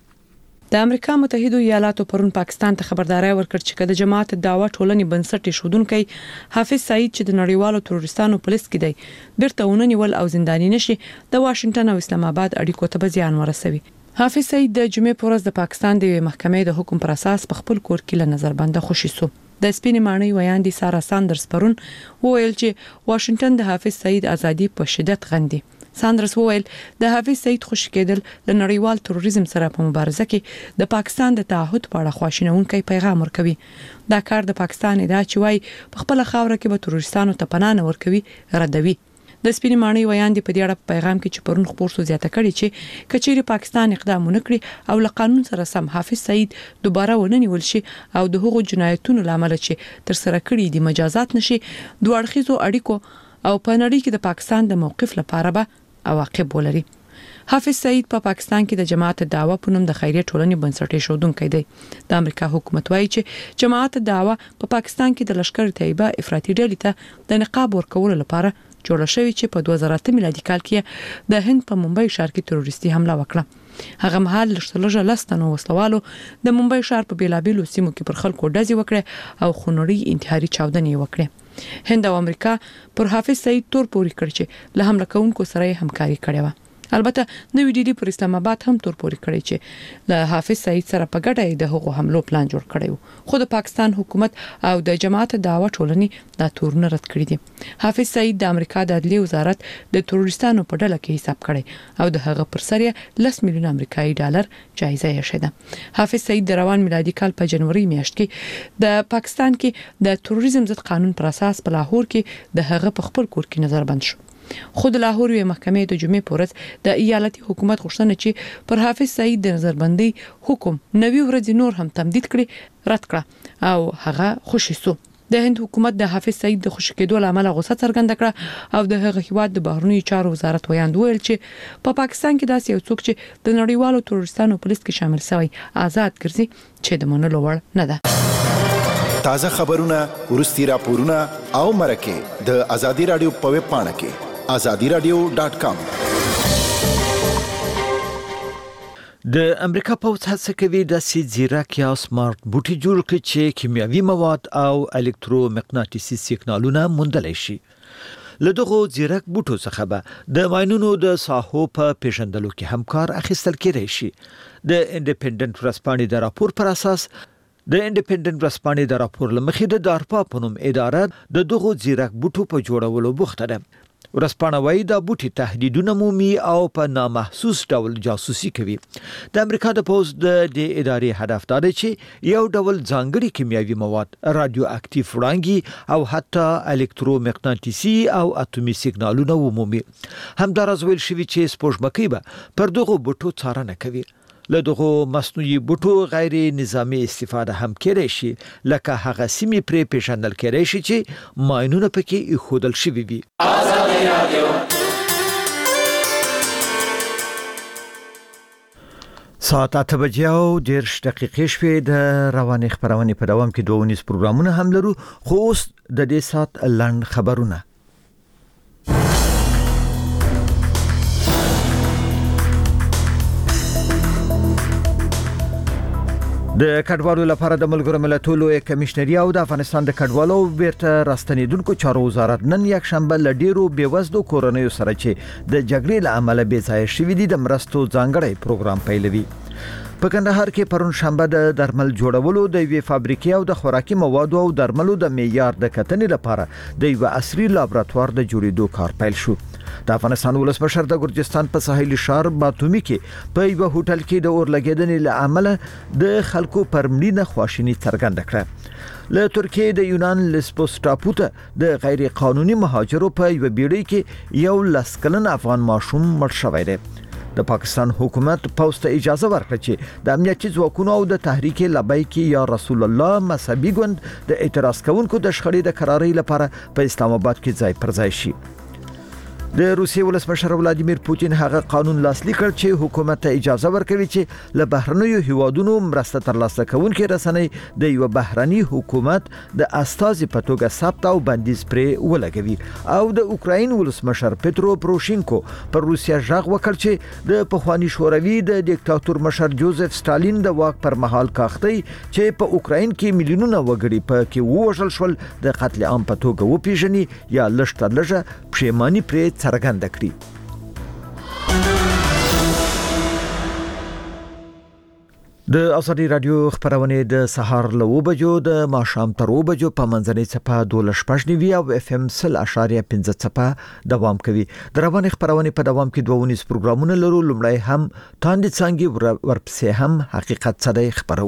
د امریکا متحده ایالاتو پرون پاکستان ته خبرداري ورکړ چې د جماعت دعوه ټولنې بنسټ شودونکي حافظ سعید چې د نړیوالو تروریستانو په لیست کې دی بیرته ونیول او زنداني نشي د واشنگټن او اسلام آباد اړیکو ته زیان ورسوي. حافظ سعید د جمعې په ورځ د پاکستان د محکمې د حکم پر اساس په خپل کور کې له نظربنده خوشي سو. د سپینې ماڼۍ ویاندې سارا ساندرز پرون وویل چې واشنگټن د حافظ سعید ازادي په شدت غندي. ساندرز وویل د حافظ سعید خوشی کېدل د نړیوال تروریزم سره په مبارزه کې د پاکستان د تعهد په اړه خواشینونکی پیغام ورکوي. دا کار د پاکستان ادعا چې وايي په خپل خاوره کې به تروریستانو ته پناه نه ورکوي ردوي. د سپینې ماڼۍ ویاندې په دې اړه پیغام کې چې پرون خبر سو زیاته کړي چې کچېری پاکستان اقدام ونکړي او له قانون سره سم حافظ سعید دوباره وننیول شي او د هغو جنایتونو لامل چې تر سره کړي دي مجازات نشي، دوه اړخیزو اړیکو او په نړۍ کې د پاکستان د موقف لپاره به عواقب ولري. حافظ سعید په پاکستان کې د جماعت دعوه په نوم د خیریه ټولنې بنسټ شودونکی دی. د امریکا حکومت وایي چې جماعت دعوه په پاکستان کې د لشکر طیبه افراطي ډلې ته د نقاب ورکولو لپاره جوړه شوې چې په 2008 میلادي کال کې د هند په ممبئی ښار کې تروریستي حمله وکړه. هغه مهال لږ لستنو وسلوالو د ممبئی ښار په بیلابیلو سیمو کې پر خلکو ډزې وکړه او خونړۍ انتحاري چاودنې وکړه. هند او امریکا پر حافظ سعید تور پوري کړ چې له حمله کوونکو سره همکاري کړې و. البته نوې ډیلی پر اسلام آباد هم تور پوري کړی چې له حافظ سعید سره په ګډه د هغو حملو پلان جوړ کړی و، خو د پاکستان حکومت او د جماعت دعوه ټولنې دا تورونه رد کړی دي. حافظ سعید د امریکا د عدلیې وزارت د تروریستانو په ډله کې حساب کړی او د هغه پر سر 10 میلیون امریکایي ډالر جایزه یې شوه. حافظ سعید د روان میلادي کال په جنوري میاشت کې د پاکستان کې د تروریزم ضد قانون پر اساس په لاهور کې د هغه په خپل کور کې نظربند شو. خود لاهور یو محکمې د جمعې په ورځ د ایالتي حکومت غوښتنه چې پر حافظ سعید د نظربندۍ حکم 90 ورځې نور هم تمدید کړي رد کړه او هغه خوشی سو. د هند حکومت د حافظ سعید د خوشی کېدو لامل غوسه څرګنده کړه او د هغه هیواد د بهرنیو چارو وزارت ویاند ویل چې په پاکستان کې داسې یو څوک چې د نړیوالو تروریستانو په لیست کې شامل شوی آزاد ګرځي چې د منلو وړ نه ده. تازه خبرونه ورستي راپورونه او مرکه د ازادي رادیو په ویب پاڼه کې azadiradio.com. د امریکا پوځ هڅه کوي د سیځیراک یا سمارټ بوټي جوړ کړي چې کیمیاوي مواد او الکترومغناطیسي سیګنالونه موندلی شي. له دغو زیرک بوټو څخه به د ماینونو د ساحو په پیژندلو کې هم کار اخیستل کېدای شي. د انډیپندنت ورځپاڼې د راپور پر اساس د انډیپندنت ورځپاڼې د راپور لمخې د دارپا په نوم اداره د دغو زیرک بوټو په جوړولو بوخته ده. ورسپانه وایي دا بوټي تهدیدونه مومي او په نامحسوس ډول جاسوسي کوي. د امریکا د پوز د ادارې هدف دا دی چې یو ډول ځانګړي کیمیاوي مواد، رادیو اکټیو وړانګې او حتی الکترومغناطیسي او اتومي سیګنالونه ومومي. همداراز ویل شوي چې سپوږمکۍ به پر دغو بوټو څارنه کوي. له دغو مصنوعي بوټو غیر نظامی استفاده هم کېدای شي، لکه هغه سیمې پرې پیژندل کېدای شي چې ماینونه پکې ایښودل شوي وي. ساعت 8 بجې او 10 دقیقې شوې. د روانې خبرونې په دوام کې 2 پروګرامونه هم لرو، خو اوس د دې ساعت لنډ خبرونه. د کډوالو لپاره د ملګرو ملتونو کمشنري او د افغانستان د کډوالو بیرته راستنیدونکو چارو وزارت نن یک شنبه ل ډیرو بیوزلو کورنیو سره چې د جګړې له امله بې ځای شوي دي د مرستو ځانګړی پروګرام پیلوي. په کندهار کې پرون شنبه د درمل جوړولو د یوې فابریکې او د خوراکي موادو او درملو د معیار د کتنې لپاره د یو عصري لابراتوار د جوړېدو کار پیل شو. د افغانستان ولسمشر د ګرجستان په ساحلي ښار باتومي کې په یو هوټل کې د اور لګیدنې له امله د خلکو پر مړینه خواشیني څرګنده کړه. له ترکیې د یونان لسبوس ټاپو ته د غیر قانوني مهاجرو په یو بیړۍ کې یو لسکلن افغان ماشوم مړ شوی دی. د پاکستان حکومت پوسټ ته اجازه ورکړه چې د امنیتي ځواکونو او د تحریک لبیک یا رسول الله مذهبي ګوند د اعتراض کوونکو د شخړې د قرارۍ لپاره په اسلام آباد کې ځای پر ځای شي. د روسیې ولسمشر ولادیمیر پوتین هغه قانون لاسلیک کړ چې حکومت ته اجازه ورکوي چې له بهرنیو هیوادونو مرسته ترلاسه کوونکې رسنۍ د یو بهرني حکومت د استازي په توګه ثبت او بندیز پرې ولګوي. او د اوکراین ولسمشر پترو پروشینکو پر روسیا ژغ وکړ چې د پخوانی شوروي د دیکتاتور مشر جوزف ستالین د واک پر مهال کاختی چې په اوکراین کې میلیونونه وګړي په کې ووژل شول د قتل عام په توګه وپیژني یا لږ تر لږه پښیماني پرې څرګنده کړي. د ازادي رادیو خبرونه د سهار له 9 بجو د ماښام تر 9 بجو په منځنۍ چپه 12.9 او اف ام 0.15 چپه دوام کوي. د روانې خبرونه په دوام کې 2 پروګرامونه لرو. لومړی هم تاندې څنګه ورپسې هم حقیقت څه خبرو.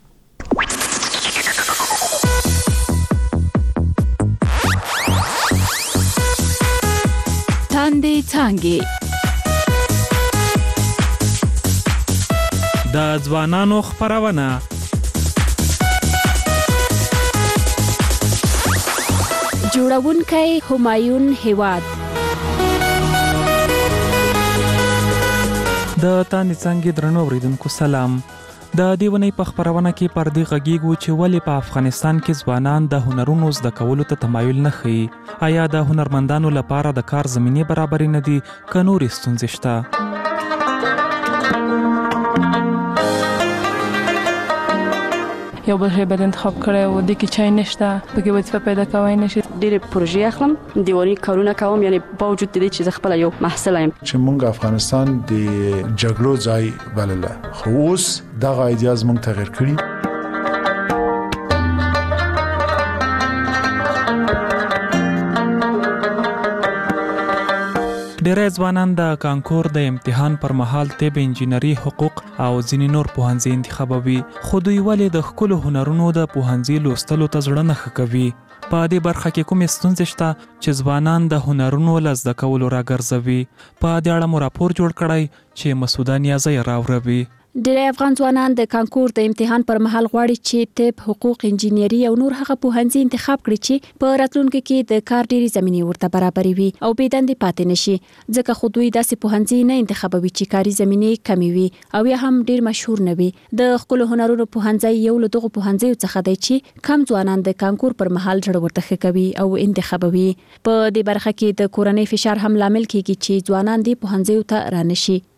تاندې څنګه د ځوانانو خبرونه جوړونکی همایون هیواد د تاندې څنګه درنو اوریدونکو سلام. د دیونی په خبرونه کې پر دې غږیږو چې ولې په افغانستان کې ځوانان د هنرونو زده کولو ته تمایل نه ښيي. آیا د هنرمندانو لپاره د کار زمینه برابرې نه دي که نورې ستونزې شته؟ یو بل هیبت انتخاب کړی و د کې چای نشته پکې وظیفه پیدا کوای نشي. ډېرې پروژې اخلم دیواني کارونه کوم، یعنی باوجود د دې چې خپل یو محصل یم چې مونږ افغانستان د جګړو ځای بلله، خو اوس دغه ایډیاز مونږ تغیر کړی. ډېری ځوانان د کانکور د امتحان پر مهال طب، انجینري، حقوق او ځینې نور پوهنځي انتخابوي، خو دوی ولې د ښکلو هنرونو د پوهنځي لوستلو ته زړه نه ښه کوي؟ په دې برخه کې کومې ستونزې شته چې ځوانان د هنرونو له زده کولو راګرځوي؟ په دې اړه مو راپور جوړ کړی چې مسعوده نیازی راوړوي. ډېری افغان ځوانان د کانکور د امتحان پر مهال غواړي چې طب، حقوق، انجینري او نور هغه پوهنځي انتخاب کړي چې په راتلونکي کې د کار ډېری زمینې ورته برابرې وي او بې دندې پاتې نشي، ځکه خو دوی داسې پوهنځي نه انتخابوي چې کاري زمینې کمې وي او یا هم ډېر مشهور نه وي. د ښکلو هنرونو پوهنځي یو له دغو پوهنځیو څخه دی چې کم ځوانان د کانکور پر مهال زړه ورته ښه کوي او انتخابوي. په دې برخه کې د کورنۍ فشار هم لامل کیږي چې ځوانان دې پوهنځیو ته رانشي،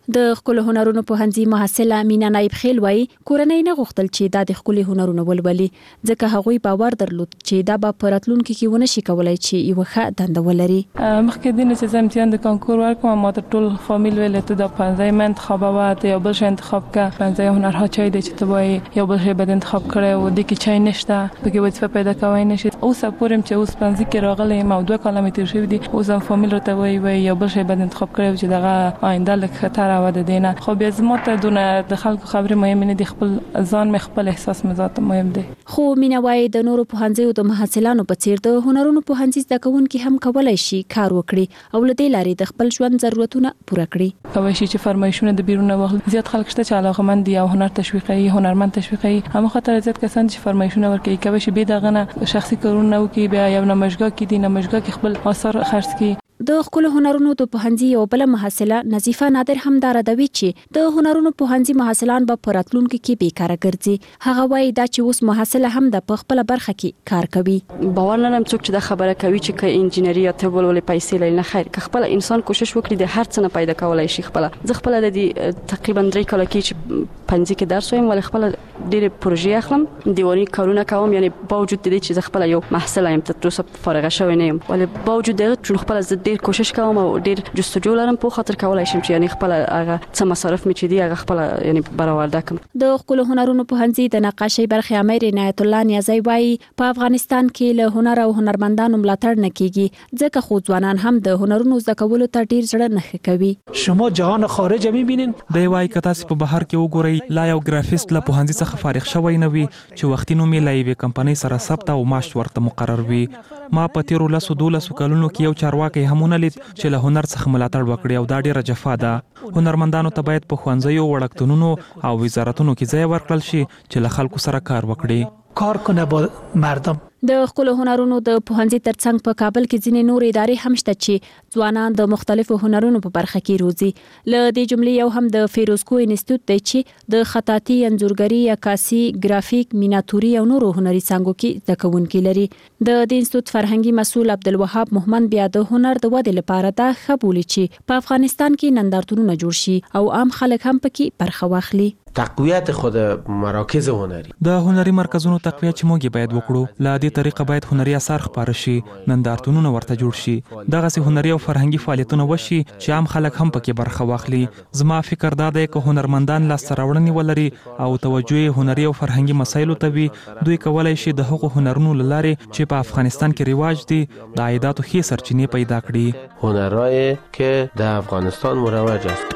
د خپل هنرونو په هنځي محصله مینا نایب خیل وای کورنۍ نه غوښتل چې دا د خپل هنرونو ولولي ځکه هغوی باور درلود چې دا به پراتلونکو کې ونه شي کولای چې یو ښه دنده ولري. مخکې د نس امتحان د کانکور ورکوم ما ته ټول فامیل ویل ته د 15 انتخابات یو بل شی انتخاب کا 15 هنرها چای دی چې ته وای یو بل شی به انتخاب کړي و د کی چای نشته بګي وظیفه پیدا کوي نشي اوس پورم چې اوس 15 کې راغلی موضوع کلمې تیر شوی دي اوس هم فامیل ته وای یو بل شی به انتخاب کړي چې دغه آینده لک خطر راوړي دینه خو بیا زما ته دونه د خلکو خبرې مهمه نه دي خپل ځان مې خپل احساس مې ذات مهم دي. خو مینا وای د نورو په هنځي او د محصلانو په څیر د هنرونو په هنځي د کوونکو هم کولای شي کار وکړي او لدې لارې د خپل ژوند ضرورتونه پوره کړي. کوي چې فرمایشونه د بیرونه وخت زیات خلک شته چې علاقمند دي او هنر تشویقي هنرمند تشویقي هم خاطر زیات کسان چې فرمایشونه ورکوي کوي چې به دغه شخصي کارونه وکي بیا یو نمایشګاه کې دي نمایشګاه کې خپل آثار خرڅ کړي. د خپل هنرونو د پوهنځي او بل محصله نظیفه نادر هم داردوي چې د هنرونو پوهنځي محصلان به پراتلونکو کې بیکاره ګرځي. هغه وایي دا چې اوس محصله هم د خپل برخه کې کار کوي. باور لرم څوک چې د خبره کوي چې ک انجینری یا طب ولولې پیسې لري خیر که خپل انسان کوشش وکړي د هر څه نه پیدا کولای شي. خپل زه خپل د تقریبا 3 کال کې پنځه کې درس وایم ولې خپل ډېر پروژې اخلم دیواني کارونه کوم یعنی باوجود د دې چې خپل یو محصله یم ته اوسه فارغه شوی نه یم ولې باوجود دغه ټول خپل ډېر کوشش کوم او ډېر جستجو لرم په خاطر کولای شم چې یعنی خپل هغه څه مصارف می چې دی هغه خپل یعنی برآورده کوم. د خپل هنرونو په هنځي د نقاشۍ برخه امیر عنایت الله نیازی وایي په افغانستان کې له هنر او هنرمندانو ملاتړ نه کیږي ځکه خو ځوانان هم د هنرونو زده کولو ته ډېر زړه نه کوي. شما جهان خارج میبینین دی وایي که تاسو په بهر کې وګورئ لا یو ګرافیست له پوهنځي څخه فارغ شوی نه وي چې وختي نوم یې له یوې کمپنۍ سره ثبت او معاش ورته مقرر وي. ما په تیرو 12 کلونو کې یو چارواکي همونه لید چې له هنر څخه ملاتړ وکړي او دا ډیره جفا ده. هنرمندانو ته باید په ښوونځیو وړکتونونو او وزارتونو کې ځای ورکړل شي چې له خلکو سره کار وکړي. کار کنه با مردم. د خپل هنرونو د پوهنځي ترڅنګ په کابل کې ځینې نور ادارې هم شته چې ځوانان د مختلفو هنرونو په برخه کې روزي. ل دې جملې یو هم د فیروزکو انسټیټیوټ دی چې د خطاطي، انځورګري، عکاسي، ګرافیک، میناتوري او نورو هنري څانګو کې زده کوونکي لري. د دې انسټیټیوټ فرهنګي مسؤل عبدالوهاب محمد بیا د هنر د ودې لپاره دا خبرې چې په افغانستان کې نندارتونونه جوړ شي او عام خلک هم پکې برخه واخلي. تقویت خود مراکز هنری د هنري مرکزونو تقویت چې موږ باید وکړو. لا دې طریقه باید هنري اثار خپاره شي، نندارتونونه ورته جوړ شي، دغه سي هنري او فرهنګي فعالیتونه وشي چې عام خلک هم پکې برخه واخلي. زما فکر دا دی چې هنرمندان لاس راوړنې ولري او توجه هنري او فرهنګي مسایلو ته وي دوی کولای شي د هغو هنرونو لاره چې په افغانستان کې رواج دي د عایداتو ښې سرچینې پیدا کړي. هنرای که در افغانستان مروج است.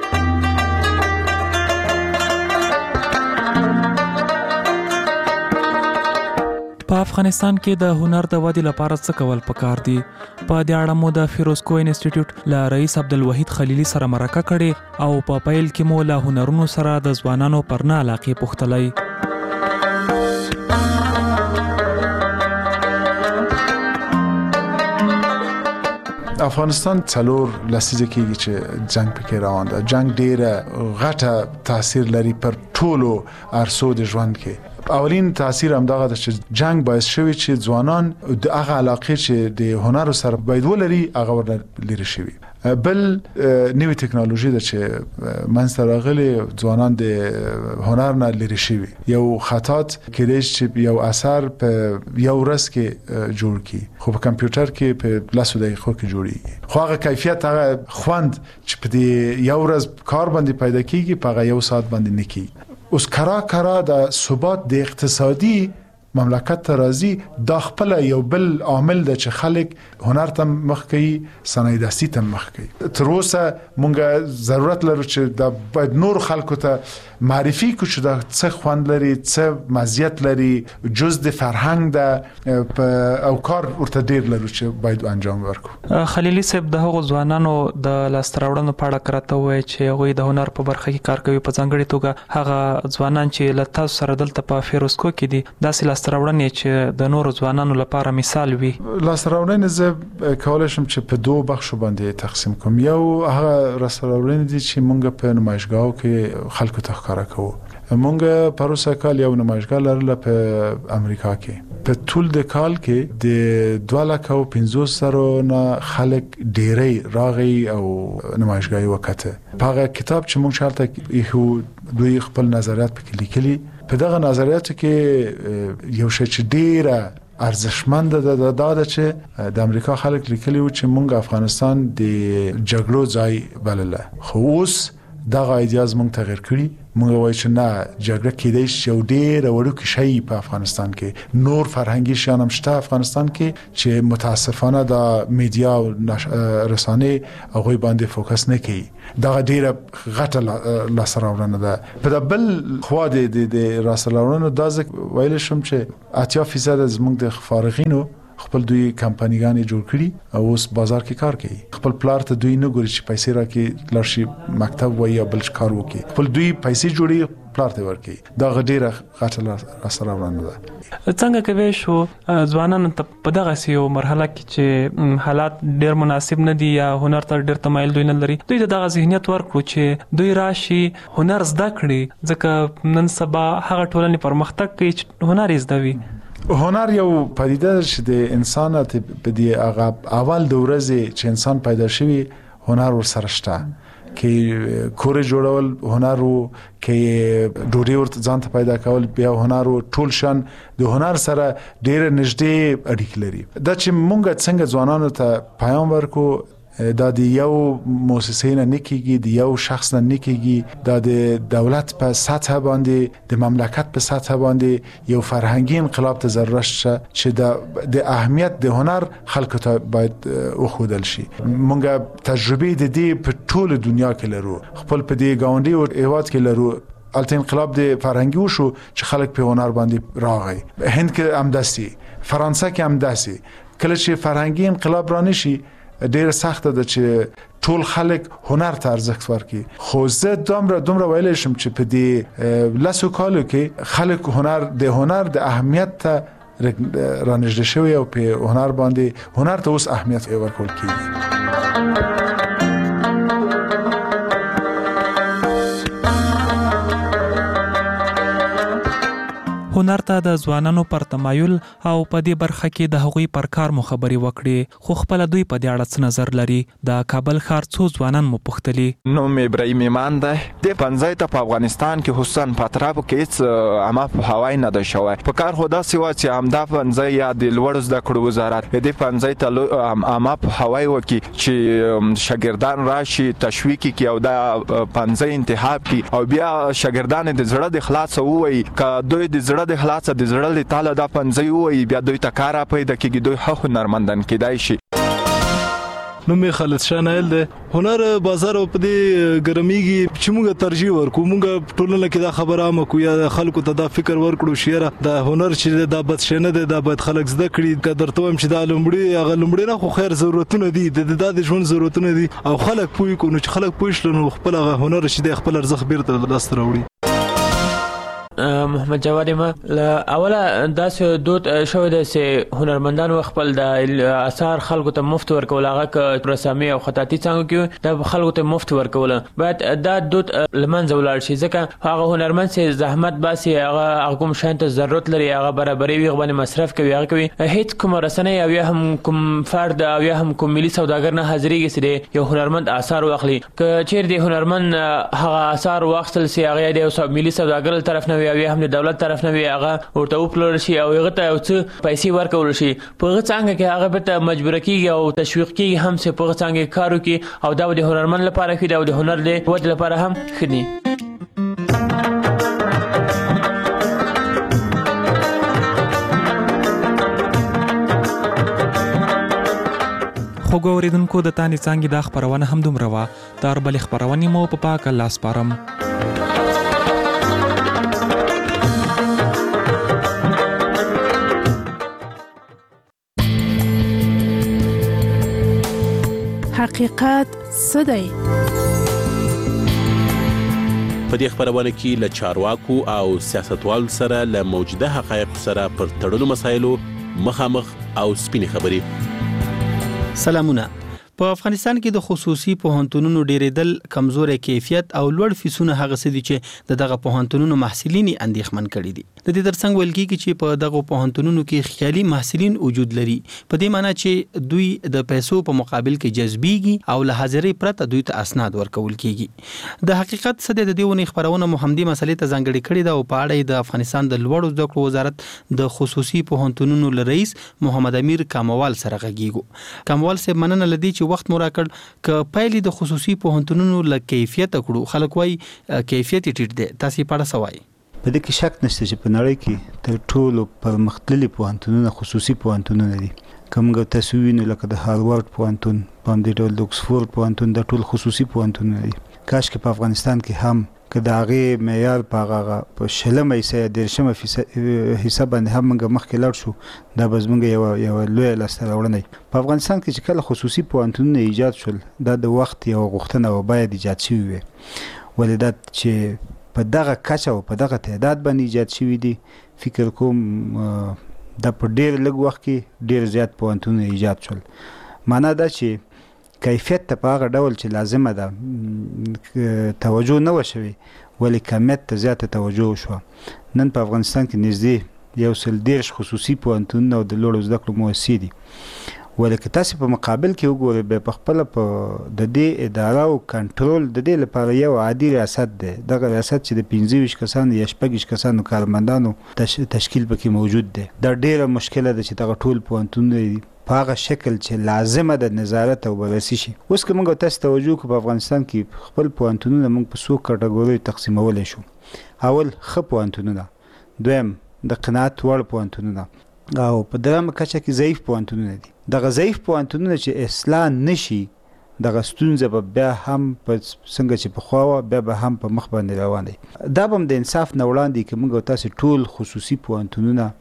په افغانستان کې د هنر د ودې لپاره څه کول پکار دي؟ په دې اړه مو د فیروزکو انسټیټیوټ له رئیس عبدالوحید خلیلی سره مرکه کړې او په پیل کې مو له هنرونو سره د ځوانانو پر نه علاقې پوښتلې. افغانستان څلور لسیزه کېږي چې جنگ پکې روان ده. جنگ ډېره غټه تاثیر لري پر ټولو عرصو د ژوند کې. اولین تاثیر هم دغه د جنگ باعث شوی چې ځوانان د هغه علاقې چې د هنر سره باید ولري هغه ورلري شوی. بل نوې ټکنالوژي ده چې منځته راغلي ځوانان د هنر نه لري شوی. یو خطاط کېدای چې یو اثر په یو ورځ کې جوړ کی خو په کمپیوټر کې په 10 دقیقو کې جوړیږي. خو هغه کیفیت هغه خوند چې په دې یو ورځ کار باندې پیدا کیږي په هغه یو ساعت باندې نه کیږي. اوس کرا د ثبات د اقتصادي مملکت ته راځي دا خپل یو بل عامل د چې خلک هنر ته مخ کوي، صنایع دستي ته مخ کوي. تر اوسه مونږ ضرورت لرو چې دا باید نور خلکو ته معرفي کو چې دا څه خوند لري، څه مزیت لري، جز د فرهنګ ده او کار ورته ډیر لرو چې باید انجام ورکړو. خلیلی صاحب د هغو ځوانانو د لاستراوړنو په اړه کرته وایي چې هغوی د هنر په برخه کې کار کوي، په ځانګړې توګه هغه ځوانان چې له تاسو سره دلته په فیروزکو کې دي داسې لاسته راوړنې چې د نورو ځوانانو لپاره مثال وي؟ لاسته راوړنې زه کولای شم چې په دوه بخشو باندې تقسیم کوم. یو هغه لاسته راوړنې دي چې مونږ په نمایشګاهو کې خلکو ته ښکاره کوو. مونږ پروسه کال یو نمایشګاه لرله په امریکا کې. په ټول د کال کې د 250,000 نه خلک ډیری راغی او نمایشګاه وکړه. په هغه کتاب چې مونږ شالته یو دوی خپل نظریات پکې لیکلي. په دغه نظریاتو کې یو شی چې ډیره ارزښتمند ده چې د امریکا خلک لیکلي و چې مونږ افغانستان د جګړو ځای بلله. خو اوس دغه ایډیاز مونږ تغیر کړی. مونږ وایو چې نه، جګړه کېدای شي یو ډېر وړوکی شی په افغانستان کې. نور فرهنګي شیان هم شته افغانستان کې چې متاسفانه د میډیا او رسانې هغوی باندې فوکس نه کوي. دغه ډېره غټه لاسته راوړنه ده. په بل خوا د لاسته راوړنو دا زه ویلی شم چې 80% زموږ د فارغینو خپل دوی کمپنیګانې جوړ کړي او اوس بازار کې کار کوي. خپل پلار ته دوی نه ګوري چې پیسې راکړي لارشي مکتب وای یا بل کار وکړي. خپل دوی پیسې جوړي پلار ته ورکړي. دا ډیره غټه لاسته راوړنه ده. څنګه کوي شو ځوانانو ته په دغه یو مرحله کې چې حالات ډیر مناسب نه دي یا هنر ته ډیر تمایل دوی نه لري، دوی ته دغه ذهنیت ورکړو چې دوی راشي هنر زده کړي، ځکه نن سبا هغه ټولنې پرمختګ کوي چې هنر یې زده وي. هنر یو پدیده چې د انسان په دی هغه اول د ورځې چې انسان پیدا شوی هنر ورسره شته. کې کور جوړول هنر وو، کې ډوډۍ ورته ځان ته پیدا کول بیا هنر وو. ټول شان د هنر سره ډېر نږدې اړیکې لري. دا چې مونږ څنګه ځوانانو ته پیغام ورکو، دا د یو مؤسسې نه نکېږي، د یو شخص نه نکېږي. دا د دولت په سطح باندې، د مملکت په سطح باندې یو فرهنګي انقلاب ته ضرورت شته چې د اهمیت د هنر خلکو ته باید وښودل شي. مونږ تجربه د دې په ټول دنیا کې لرو، خپل په دې ګاونډي او هیواد کې لرو. البته انقلاب د فرهنګي وشو چې خلک په هنر باندې راغی. هند کې هم داسي، فرانسه کې هم داسي. کله چې فرهنګي انقلاب را نشي ډېر سخت ده چې ټول خلک هنر ته ارزښت ورکړي. خو زه دومره ویلی شم چې په دې 10 کالو کې خلک د هنر د اهمیت ته رانږدې شوي او په هنر ته اوس اهمیت ورکول کېږي. هنر ته د ځوانانو پر تمایل او په دې برخه کې د هغوی پر کار مو خبرې وکړې، خو خپل دوی په دې اړه څه نظر لري؟ د کابل ښار څو ځوانان مو پوښتلي. نوم ابراهیم ایمان ده. د پنځای ته په افغانستان کې خصوصا په اطرافو کې هیڅ عامه پوهاوی نه ده شوی. په کار خو داسې وه چې همدا پنځای یا د لوړو زده کړو وزارت دې پنځای ته عامه پوهاوی وکړي چې شاګردان راشي، تشویق کړي او دا پنځای انتخاب کړي او بیا شاګردان د زړه د خلاصه ووایي. که دوی د زړه د خلاصه د زړه له تاله دا پنځای ووایي، بیا دوی ته کار پیدا کېږي، دوی ښه هنرمندان کېدای شي. نوم یې خالد شاه نایل دی. هنر بازار په دې ګرمیږي چې موږ ترجیح ورکو. موږ ټولنه کې دا خبره عامه کو یا خلکو ته دا فکر ورکړو چې دا هنر چې دا بد شی نه دی، دا باید خلک زده کړي. که درته وایم چې دا لومړی نه، خو خیر ضرورتونه دي، د ژوند ضرورتونه دي او خلک پوه کړو. نو چې خلک پوه شول نو خپل هنر چې دی خپل ارزښت بیرته لاسته راوړي. محمد جواد ما اوله داسې دود شوی دی چې هنرمندان خپل د اثار خلکو ته مفت ورکول، هغه که رسامي او خطاطي څنګه کې دا خلکو ته مفت ورکول. باید دا دود لمنځه ولاړ شي، ځکه هغه هنرمند چې زحمت باسي، هغه کوم شان ته ضرورت لري، هغه برابري وي، باندې مصرف کوي، هغه کوي. هیڅ کوم رسنۍ او یا هم کوم فرد او یا هم کوم ملي سوداګر نه حاضرېږي چې یو هنرمند اثار واخلي. که چیرې د هنرمند هغه اثار واخیستل سي، هغه د یو ملي سوداګر طرف نه وي او یا هم د دولت طرف نه وي، هغه ورته وپلورل شي او هغه ته یو څه پیسې ورکول شي. په هغه څنګه کې هغه به ته مجبور کېږي او تشویق کېږي هم چې په هغه څنګه کار وکړي او دا د هنرمند لپاره ښه دی او د هنر د ودې لپاره هم ښه دی. خو ګوریدونکو د تانې څانګې دا خپرونه هم دومره وه. د اربلې خپرونې مو په پاک الله سپارم. حقیقت څه دی؟ په دې خبرونه کې له چارواکو او سیاستوالو سره له موجوده حقایقو سره پر تړلو مسایلو مخامخ او سپینې خبرې. سلامونه. په افغانستان کې د خصوصي پوهنتونونو ډیرېدل، کمزوري کیفیت او لوړ فیسونه هغه څه دي چې دغه پوهنتونونو محصلین اندېښمن کړي دي. د دې ترڅنګ ویل کېږي چې په دغه پوهنتونونو کې خیالي محصلین وجود لري، په دې معنی چې دوی د پیسو په مقابل کې جذبيږي او له حاضرۍ پرته دوی ته اسناد ورکول کېږي. د حقیقت څه د دې ونې خبرونه مهمدي مسلې ته ځانګړي کړي ده او په اړه د افغانستان د لوړو زده کړو وزارت د خصوصي پوهنتونونو رئیس محمد امیر کاموال سره غږیږو. کاموال صاحب مننه لدی چې وخت مو راکړ. ک پایلې د خصوصي پوهنتونونو له کیفیت کړو، خلک وایي کیفیت ټیټ دی، تاسو په اړه سوای؟ په دې کې شک نشته چې په نړۍ کې تر ټولو پرمختللي پوهنتونونه خصوصي پوهنتونونه دي. کومګه تاسو وینئ لکه د هاروارد پوهنتون، په همدې ډول د اکسفورد پوهنتون، د ټول خصوصي پوهنتونونه دي. کاش کې په افغانستان کې هم که د هغې معیار په هغه په 20% حساب باندې هم موږ مخکې لاړ شو، دا به زموږ یوه لویه لاسته راوړنه. په افغانستان کې چې کله خصوصي پوهنتونونه ایجاد شول، دا د وخت یوه غوښتنه و، باید ایجاد شوي وي. ولې دا چې په دغه کچه او په دغه تعداد باندې ایجاد شوي دي، فکر کوم دا په ډېر لږ وخت کې ډېر زیات پوهنتونونه ایجاد شول. معنا دا چې کیفیت ته په هغه ډول چې لازمه ده توجه نه وشوي، ولې کمیت ته زیاته توجه وشوه. نن په افغانستان کې نږدې 130 خصوصي پوهنتونونه او د لوړو زده کړو مؤسسې دي. ولې که تاسې په مقابل کې وګورئ، بیا په خپله په د دې اداره او کنټرول د دې لپاره یو عادي ریاست دی. دغه ریاست چې د 25 کسانو یا 26 کسانو کارمندانو تشکیل پکې موجود دی. دا ډېره مشکله ده چې دغه ټول پوهنتونونه دي په هغه شکل چې لازمه د نظارت او بررسي شي. اوس که موږ تاسو توجه کوو، په افغانستان کې خپل پوهنتونونه موږ په څو کټګوریو تقسیمولی شو. اول ښه پوهنتونونه، دویم د قناعت وړ پوهنتونونه، او په درېیمه کچه کې ضعیف پوهنتونونه دي. دغه ضعیف پوهنتونونه چې اصلاح نشي، دغه ستونزه به بیا هم په څنګه چې پخوا وه، بیا به هم په مخ باندې روان دی. دا به هم د انصاف نه وړاندې که موږ تاسو ټول خصوصي پوهنتونونه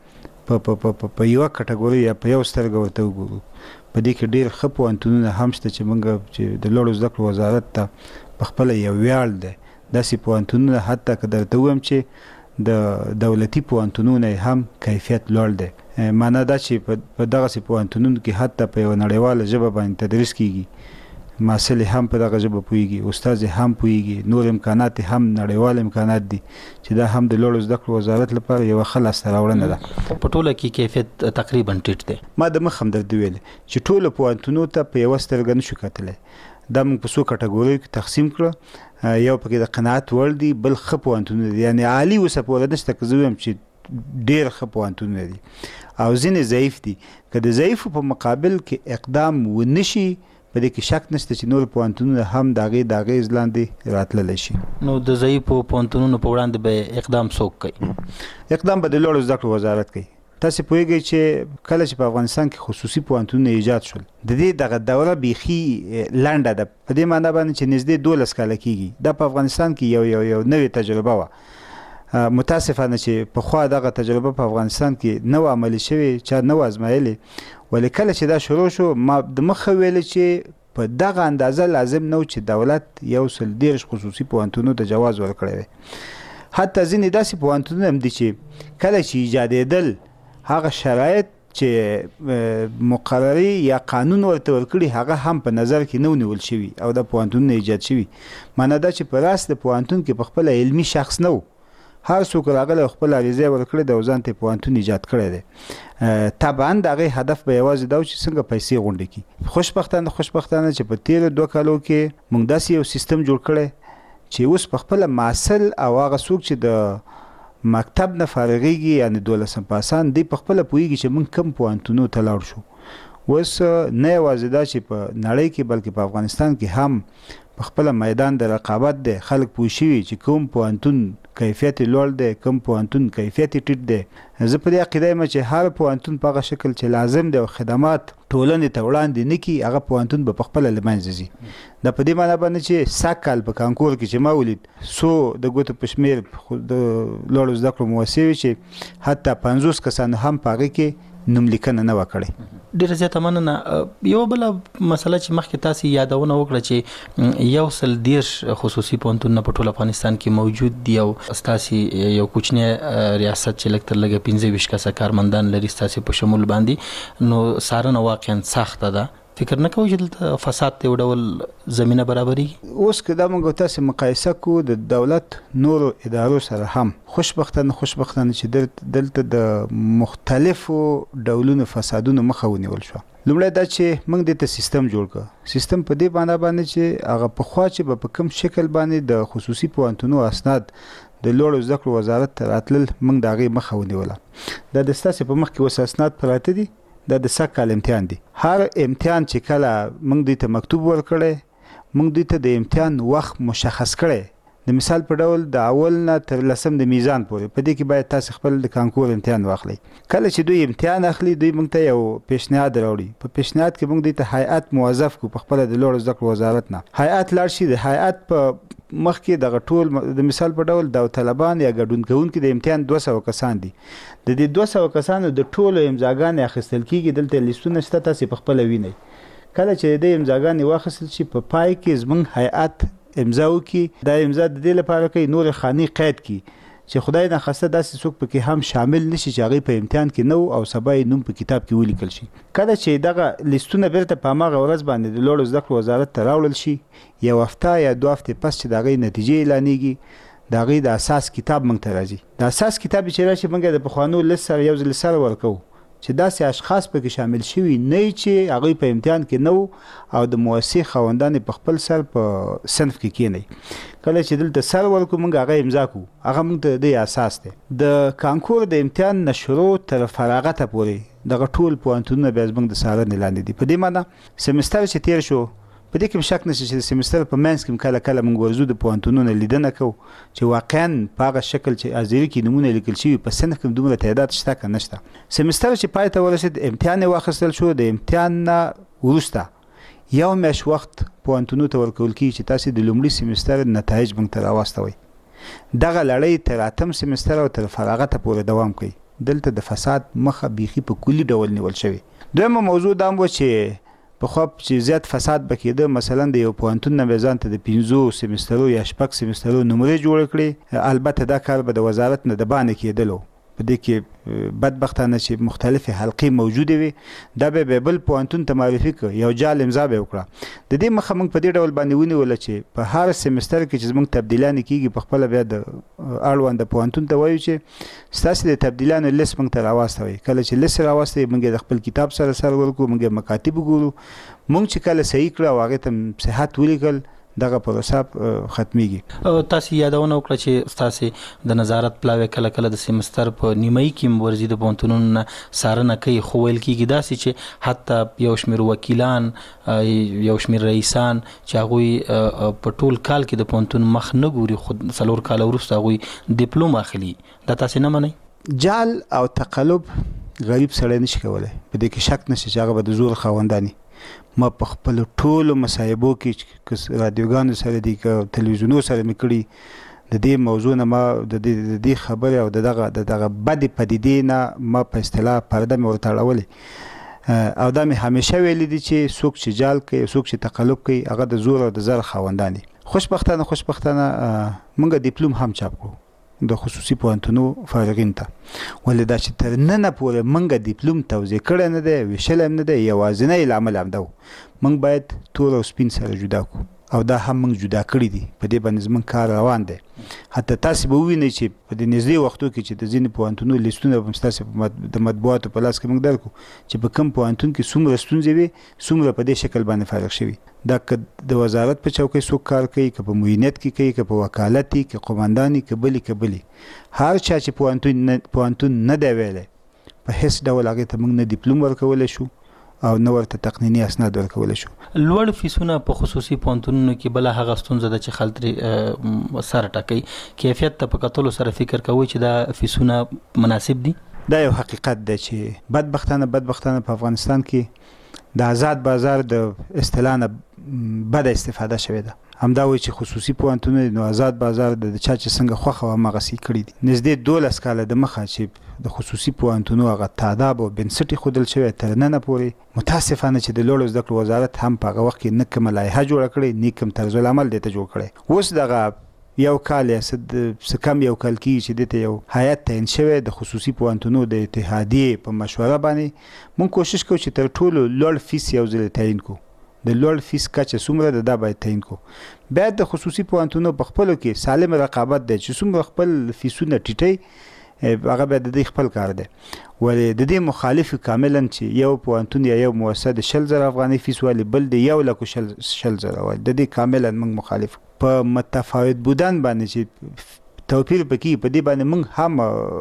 په یوه کټګوري یا په یو سترګه ورته وګورو. په دې کې ډېر ښه پوهنتونونه هم شته چې موږ چې د لوړو زده کړو وزارت ته په خپله یو ویاړ دی. داسې پوهنتونونه حتی که درته ووایم چې د دولتي پوهنتونونه هم کیفیت لوړ دی. معنا دا چې په دغسې پوهنتونونو کې حتی په یوه نړیواله ژبه باندې تدریس کیږي، محصل هم په دغه ژبه پوهیږي، استاد هم پوهیږي، نور امکانات هم نړیوال امکانات دي چې دا هم د لوړو زده کړو وزارت لپاره یوه ښه لاسته راوړنه ده. په ټوله کې کیفیت تقریبا ټیټ دی. ما د مخ هم درته ویلې چې ټولو پوهنتونو ته په یوه سترګه نشو کتلی. دا موږ په څو کټګوریو کې تقسیم کړه. یو پکې د قناعت وړ دي، بل ښه پوهنتونونه دي، یعنې عالي اوسه پوره نشته که زه ویم چې ډېر ښه پوهنتونونه دي، او ځینې ضعیف دي. که د ضعیفو په مقابل کې اقدام ونشي، په دې کې شک نشته چې نور پوهنتونونه هم د هغې د اغېز لاندې راتللی شي. نو د ضعیفو پوهنتونونو په وړاندې به اقدام څوک کوي؟ اقدام به د لوړو زده کړو وزارت کوي. تاسې پوهېږئ چې کله چې په افغانستان کې خصوصي پوهنتونونه ایجاد شول، د دې دغه دوره بیخي لنډه ده، په دې معنا باندې چې نږدې 12 کاله کېږي. دا په افغانستان کې یو نوې تجربه وه. متاسفانه چې پخوا دغه تجربه په افغانستان کې نه وه عملي شوې، چا نه وه ازمایلې. ولې کله چې دا شروع شو، ما د مخه ویلې چې په دغه اندازه لازم نه و چې دولت 130 خصوصي پوهنتونونو ته جواز ورکړی وی. حتی ځینې داسې پوهنتونونه هم دي چې کله چې ایجادېدل، هغه شرایط چې مقرري یا قانون ورته ورکړي هغه هم په نظر کې نه ونیول شوي او د پوهنتونونه ایجاد شوي. معنا دا چې په راست د پوهنتون کې په خپله علمي شخص نه و، هر څوک راغلی خپل عریضه یې ورکړې ده او ځان ته پوهنتون ایجاد کړی دی. طبعا د هغې هدف به یوازې دا و چې څنګه پیسې غونډې کړي. خوشبختانه چې په تېرو 2 کالو کې موږ داسې یو سیستم جوړ کړی چې اوس په خپله محصل او هغه څوک چې د مکتب نه فارغېږي، یعنې 12 پاسان، دی په خپله پوهېږي چې موږ کوم پوهنتونو ته لاړ شو. اوس نه یوازې دا چې په نړۍ کې بلکې په افغانستان کې هم په خپله میدان د رقابت دی. خلک پوه شوي چې کوم پوهنتون کیفیت لوړ دی، کوم پوهنتون کیفیت ټیټ دی. زه په دې عقیده یم چې هر پوهنتون په هغه شکل چې لازم دی او خدمات ټولنې ته وړاندې نه کړي، هغه پوهنتون به په خپله له منځه ځي. دا په دې معنا باندې چې سږ کال په کانکور کې چې ما ولید، څو د ګوتو په شمېر د لوړو زده کړو مؤسسې وې چې حتی 50 کسانو هم په هغې کې نوم لیکنه نه وکړي. ډیره زیاته مننه. یو بل مسله چې مخکې تاسو یادونه وکړه چې یو سل دیش خصوصي پوهنتونونه په ټول افغانستان کې موجود دي او ستاسي یو کوچنی ریاست چې لکتر لګه 15 کسه کارمندان لري ستاسي په شمول باندې، نو سارنه واقعا سخته ده. فکر نه کوئ چې فساد ته وډول زمينه برابري؟ اوس که دا موږ تاسو مقایسه کو د دولت نور ادارو سره هم خوشبختانه چې دلته د مختلفو ډولونو فسادونو مخه ونیول شو. لومړی دا چې موږ د سیستم جوړ کړ. سیستم په دې باندې چې هغه په خوا چې په کوم شکل باندې د خصوصي پوهنتونو اسناد د لوړو زده کړو وزارت ته راتلل، موږ د هغې مخه ونیوله. دا د ستاسو په مخ کې اوس اسناد پراته دي، دا د سکال امتحان دی. هر امتحان چې کله موږ دوی ته مکتوب ورکړی، موږ دوی ته د امتحان وخت مشخص کړی. د مثال په ډول د اول نه تر لسم د میزان پورې په دې کې باید تاسو خپل د کانکور امتحان واخلئ. کله چې دوی امتحان اخلي، دوی موږ ته یو پیشنهاد راوړي. په پیشنهاد کې موږ دوی ته هیئت موظف کو په خپل د لوړو زده کړو وزارت نه. هیئت لاړ شي، د هیئت په مخکې دغه ټول د مثال په ډول داوطلبان یا ګډون کوونکي د امتحان 200 کسان دي. د دې 200 کسانو د ټولو امضاګانې اخیستل کیږي. دلته لیستونه شته، تاسو په خپل وینئ. کله چې د امضاګانې واخیستل شي، په پای کې زموږ هیئت امضا وکړي. دا امضا د دې لپاره کوي نور خاني قید کړي چې خدای نه خسته داسې څوک پکې هم شامل نشي چې هغه په امتحان کې نو او سبا یې نوم په کتاب کې ولیکل شي. کله چې دغه لیستونه بیرته په هغه ورځ باندې د لوړو زده کړو وزارت ته راوړل شي، یو هفته یا 2 هفتې پس چې دغه نتیجې اعلانېږي، دغه د اساس کتاب موږ ته راځي. د اساس کتاب چې راشي، موږ د پخوانو لیست سره یو ځل سره ورکو چې داسې اشخاص پکې شامل شوي نه چې هغه په امتحان کې نو او د مؤسسې خوندان په خپل سر په صنف کې کېني. کله چې دلته سر ورکو، موږ هغه امضا کو. هغه موږ ته د اساس دی. د کانکور د امتحان نشرو تر فراغت پورې دغه ټول پوهنتونونه بیا زموږ د څارنې لاندې دي. په دې معنی سمستر چې تیر شو، په دې کې شک نشته چې سمستر په منځ کې کله موږ ورزو د پوهنتونونو لیدنه کوو چې واقعا په هغه شکل چې ازيري کې نمونه لیکل شوی په صنف کې دومره تعداد شته که نشته. سمستر چې پای ته ورسید، امتحان واخیستل شو. د امتحان وروسته یو میاشت وخت پوهنتونونو ته ورکول کیږي چې تاسو د لومړي سمستر نتایج موږ ته راوستوئ. دغه لړۍ تر 8م سمستر او تر فراغت پورې دوام کوي. دلته د فساد مخه بیخي په کلی ډول نیول شوی. دویمه موضوع دا و چې په خو چې زیات فساد بکیده، مثلا د یو پوهنتون نه ځان ته د 15 سمسترو یا 6 سمسترو نمرې جوړ کړي. البته دا کار به د وزارت نه د باندې کېدلو. په دې کې بدبختانه چې مختلفې حلقې موجوده وي، دا به بل پوهنتون ته معرفي کړ، یو جال امضا به وکړه. د دې مخه موږ په دې ډول باندې ونیول چې په هر سمستر کې چې موږ تبدیلان کیږي، په خپل بیا د اړوند پوهنتون ته وایو چې ستاسو د تبدیلانو لیست موږ ته راوستوي. کله چې لیست راوستي، موږ د خپل کتاب سره ورکو، موږ مکاتب ګورو. موږ چې کله صحیح کړو او هغه ته صحت ولیکل، دغه پروسه ختميږي. تاسو یادونه وکړه چې تاسو د نظارت پلاوی کله د سمستر په نیمایي کې ورزي د پوهنتونونو سارنه کوي، خو ویل کېږي داسې چې حتی یو شمېر وکیلان، یو شمېر رئیسان چې هغوی په ټول کال کې د پوهنتون مخ نه ګوري، خو 4 کال وروسته هغوی ډیپلوم اخلي. دا تاسو نه منئ؟ جال او تقلب غریب سړی نشي کولی. په دې کې شک نشته چې هغه به د زور خاوندانی. ما په خپل ټولو مصاحبو کې رادیوګانو سره دي که تلویزیونو سره مې کړي، د دې موضوع نه ما د دې خبرې او دغه بدې پدیدې نه ما په اصطلاح پرده مې ورته اړولې. او دا مې همیشه ویلي دي چې څوک چې جال کوي، څوک چې تقلب کوي، هغه د زور او د زر خاوندان دي. خوشبختانه موږ ډیپلوم هم چاپ کړو د خصوصي پوهنتونو فارغین ته. ولې دا چې تر ننه پورې موږ ډیپلوم توزیع کړی نه دی، ویشلی هم نه دی. یوازینی لامل همدا و، موږ باید تور او سپین سره جدا کړو، او دا هم موږ جدا کړي دي. په دې باندې زموږ کار روان دی. حتی تاسو به ووینئ چې په دې نږدې وختو کې چې د ځینې پوهنتونونو لیستونه به ستاسو د مطبوعاتو په لاس کې موږ درکړو چې په کوم پوهنتون کې څومره ستونزې وي، څومره په دې شکل باندې فارغ شوي. دا که د وزارت په چوکۍ څوک کار کوي، که په معینت کې کوي، که په وکالت کې، که قمانداني، که بلې هر چا چې پوهنتون نه دی ویلی، په هیڅ ډول هغې ته موږ نه ډیپلوم ورکولی شو او نه ورته تقنیني اسناد ورکولی شو. لوړ فیسونه په خصوصي پوهنتونونو کې بله هغه ستونزه ده چې خلک ترې سر ټکوي. کیفیت ته په کتلو سره فکر کوئ چې دا فیسونه مناسب دي؟ دا یو حقیقت دی چې بدبختانه په افغانستان کې د آزاد بازار د اصطلاح نه بد استفاده شوې ده. همدا وایي چې خصوصي پوهنتونونه نو آزاد بازار د چا چې څنګه خوښه وه هماغسې کړي دي. نږدې 12 کاله د مخه چې د خصوصي پوهنتونو هغه تعداد او بنسټ ایښودل شوی تر ننه پورې متاسفانه چې د لوړو زده کړو وزارت هم په هغه وخت کې نه کومه لایحه جوړه کړې نه کوم طرز العمل دې ته جوړ کړی. اوس دغه یو کال یا څه کم یو کال کېږي چې دې ته یو هیات تعیین شوی د خصوصي پوهنتونو د اتحادیې په مشوره باندې. موږ کوشش کوو چې تر ټولو لوړ فیس یو ځل تعیین کړو. د لوړ فیس کچه څومره ده دا باید تعیین کړو. باید د خصوصي پوهنتونو په خپلو کې سالم رقابت دی چې څومره خپل فیسونه ټیټوي هغه باید د دې خپل کار دی. ولې د دې مخالف کاملا چې یو پوهنتون یا یو مؤسسه د 100,000 افغانۍ فیس والي بل د 1,40,000 والي د دې کاملا موږ مخالف. په متفاوت بودن باندې چې توپیر پکې په دې باندې موږ هم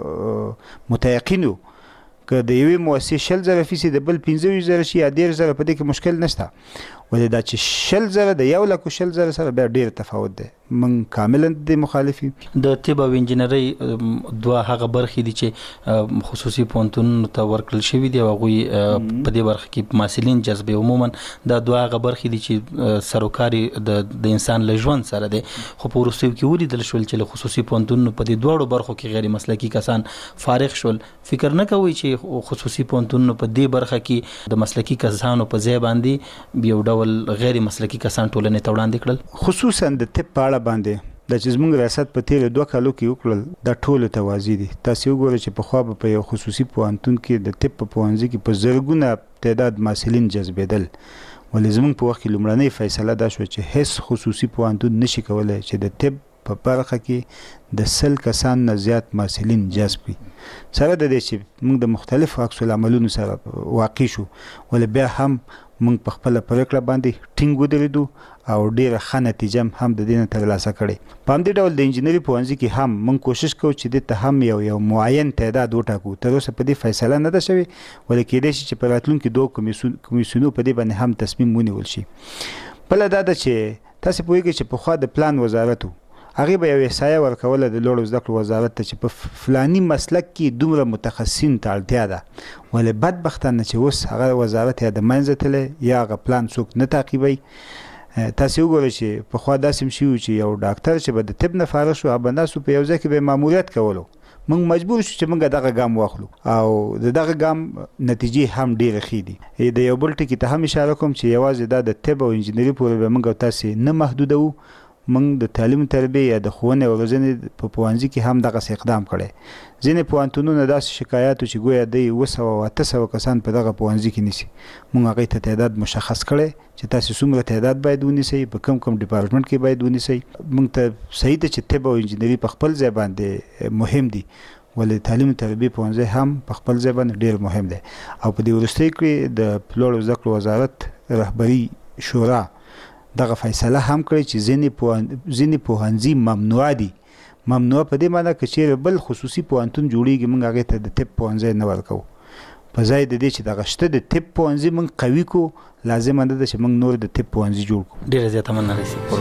متيقن یو که د یوې مؤسسې 100,000 فیصد د بل 15,000 شي یا 10,000 په دې کې مشکل نشته. ولې دا چې 100,000 د 1,40,000 سره بیا ډېر تفاوت دی. من کاملا د مخالفي. د طب او انجینرۍ دوه هغه برخې دي چې خصوصي پوهنتونونو ته ورکړل شوي دي او هغوی په دې برخه کې محصلین جذبوي. عموما دا دوه هغه برخې دي چې سروکاري د انسان له ژوند سره دی. خو په وروستیو کې ولیدل شول چې له خصوصي پوهنتونونو په دې دواړو برخو کې غیر مسلکي کسان فارغ شول. فکر نه کوئ چې خصوصي پوهنتونونو په دې برخه کې د مسلکي کسانو په ځای باندې یو ډول غیر مسلکي کسان ټولنې ته وړاندې کړل؟ خصوصا د طب په اړه باندې د چې زموږ ریاست په تیرو 2 کالو کې وکړل دا ټولو ته واضح دي. تاسو وګورئ چې پخوا په یو خصوصي پوهنتون کې د طب په پوهنځي کې په زرګونه تعداد محصلین جذبېدل. ولې زموږ په وخت کې لومړنۍ فیصله دا شوه چې هیڅ خصوصي پوهنتون نشي کولی چې د طب په برخه کې د 100 کسان نه زیات محصلین جذب کړي. سره د دې چې موږ د مختلفو عکس العملونو سره واقع شو. ولې بیا هم موږ په خپل پریکړه باندې ټینګ ودرېدو او ډیره ښه نتیجه هم د دې نه ترلاسه کړې. په همدې ډول د انجینري پوهنځي کې هم موږ کوشش کوو چې دې ته هم یو معین تعداد وټاکو. تر اوسه په دې فیصله نه ده شوې. ولې کېدای شي چې په راتلونکي 2 کمیسیونو په دې باندې هم تصمیم ونیول شي. بله دا ده چې تاسو پوهیږئ چې پخوا د پلان وزارت و هغې به یو احصایه ورکوله د لوړو زده کړو وزارت ته چې په فلاني مسلک کې دومره متخصصین ته اړتیا ده. ولې بدبختانه چې اوس هغه وزارت یا د منځه تللی یا هغه پلان څوک نه تعقیبوي. تاسو وګورئ چې پخوا داسې هم شوي چې یو ډاکټر چې به د طب نه فارغ شو هغه به ناست په یو ځای کې به ماموریت کولو. موږ مجبور شو چې موږ دغه ګام واخلو او دغه ګام نتیجې هم ډېرې ښې دي. د یو بل ټکي ته هم اشاره کوم چې یوازې دا د طب او انجینري پورې به موږ او تاسې نه محدودوو. موږ د تعلیم تربیه یا د ښوونې او روزنې په پوهنځي کې هم دغسې اقدام کړی. ځینې پوهنتونونه داسې شکایات چې ګویا دی 200 او 800 کسان په دغه پوهنځي کې نیسي. موږ هغې ته تعداد مشخص کړی چې تاسې څومره تعداد باید ونیسئ، په کوم ډپارټمنټ کې باید ونیسئ. موږ ته صحیح ده چې طب او انجینري په خپل ځای باندې مهم دي. ولې تعلیم تربیه پوهنځی هم په خپل ځای باندې ډېر مهم دی. او په دې وروستیو کې د لوړو زده کړو وزارت رهبري شورا دغه فیصله هم کړی چې ځینې پوهنځي ممنوع دي. ممنوع په دې معنی که چیرې بل خصوصي پوهنتون جوړیږي موږ هغې ته د طب پوهنځی نه ورکوو. په ځای د دې چې دغه شته د طب پوهنځي موږ قوي کړو لازمه نه ده چې موږ نور د طب پوهنځي جوړ کړو. ډېره زیاته مننه رئیس صاحب.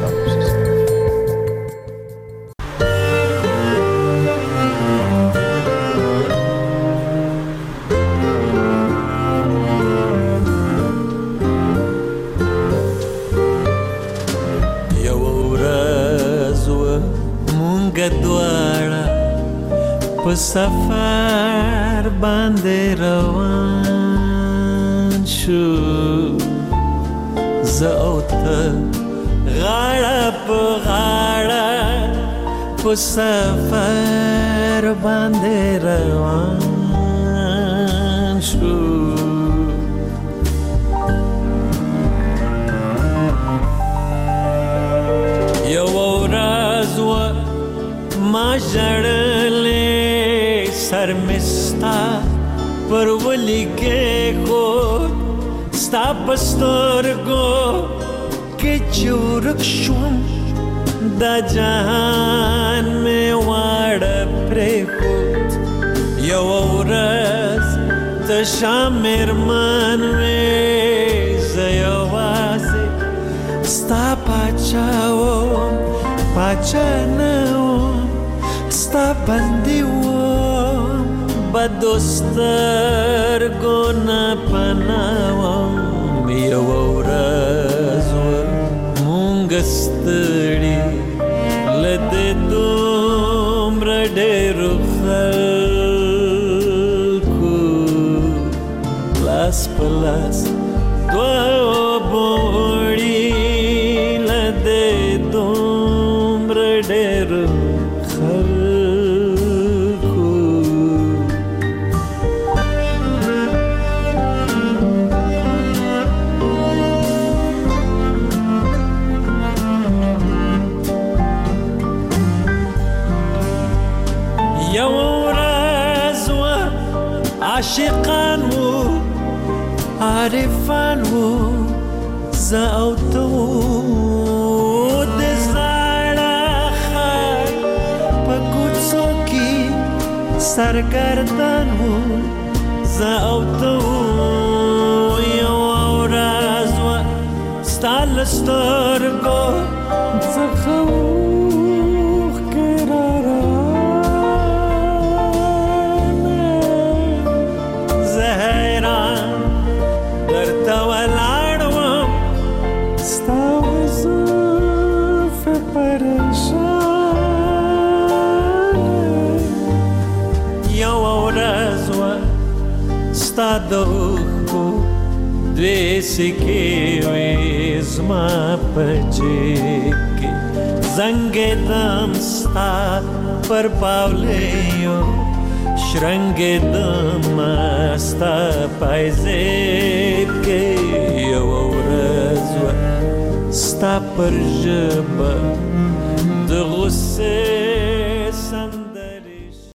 په سفر باندې روان شو زه او ته غاړه په غاړه په سفر باندې روان شو. یو ورځ ما ژړلې سر مستا پر ولی کې خو ستا پسترګو کې چورک شوم دا جهان مې واړه پرېښود. یو ورځ ته شامرمن وې زه یوازې ستا پاچا وم پاچا نه وم ستا بندي وم بدو سترګو نه پناه وم. یوه ورځ ستړي لده دومره ډېرو خلکو لاس په لاس دوه بوړي لده دومره ډېرو خلکو یو ورځ وه عاشقان وو عارفان وو زه او ته وو د زاړه ښار په کوڅو کې سرګردان وو زه او ته وو یو ورځ وه ستا له سترګو څخه اوښکې راروانې زه حیران درته ولاړ وم ستا وزلفې پریشانې یو ورځ وه ستا د اوښکو دوې سکې وې زما په جیب کې زنګېدم ستا پر باولیو شرنګېدم ستا پایزیب کې یو ورځ وه ستا پر ژبه د غصې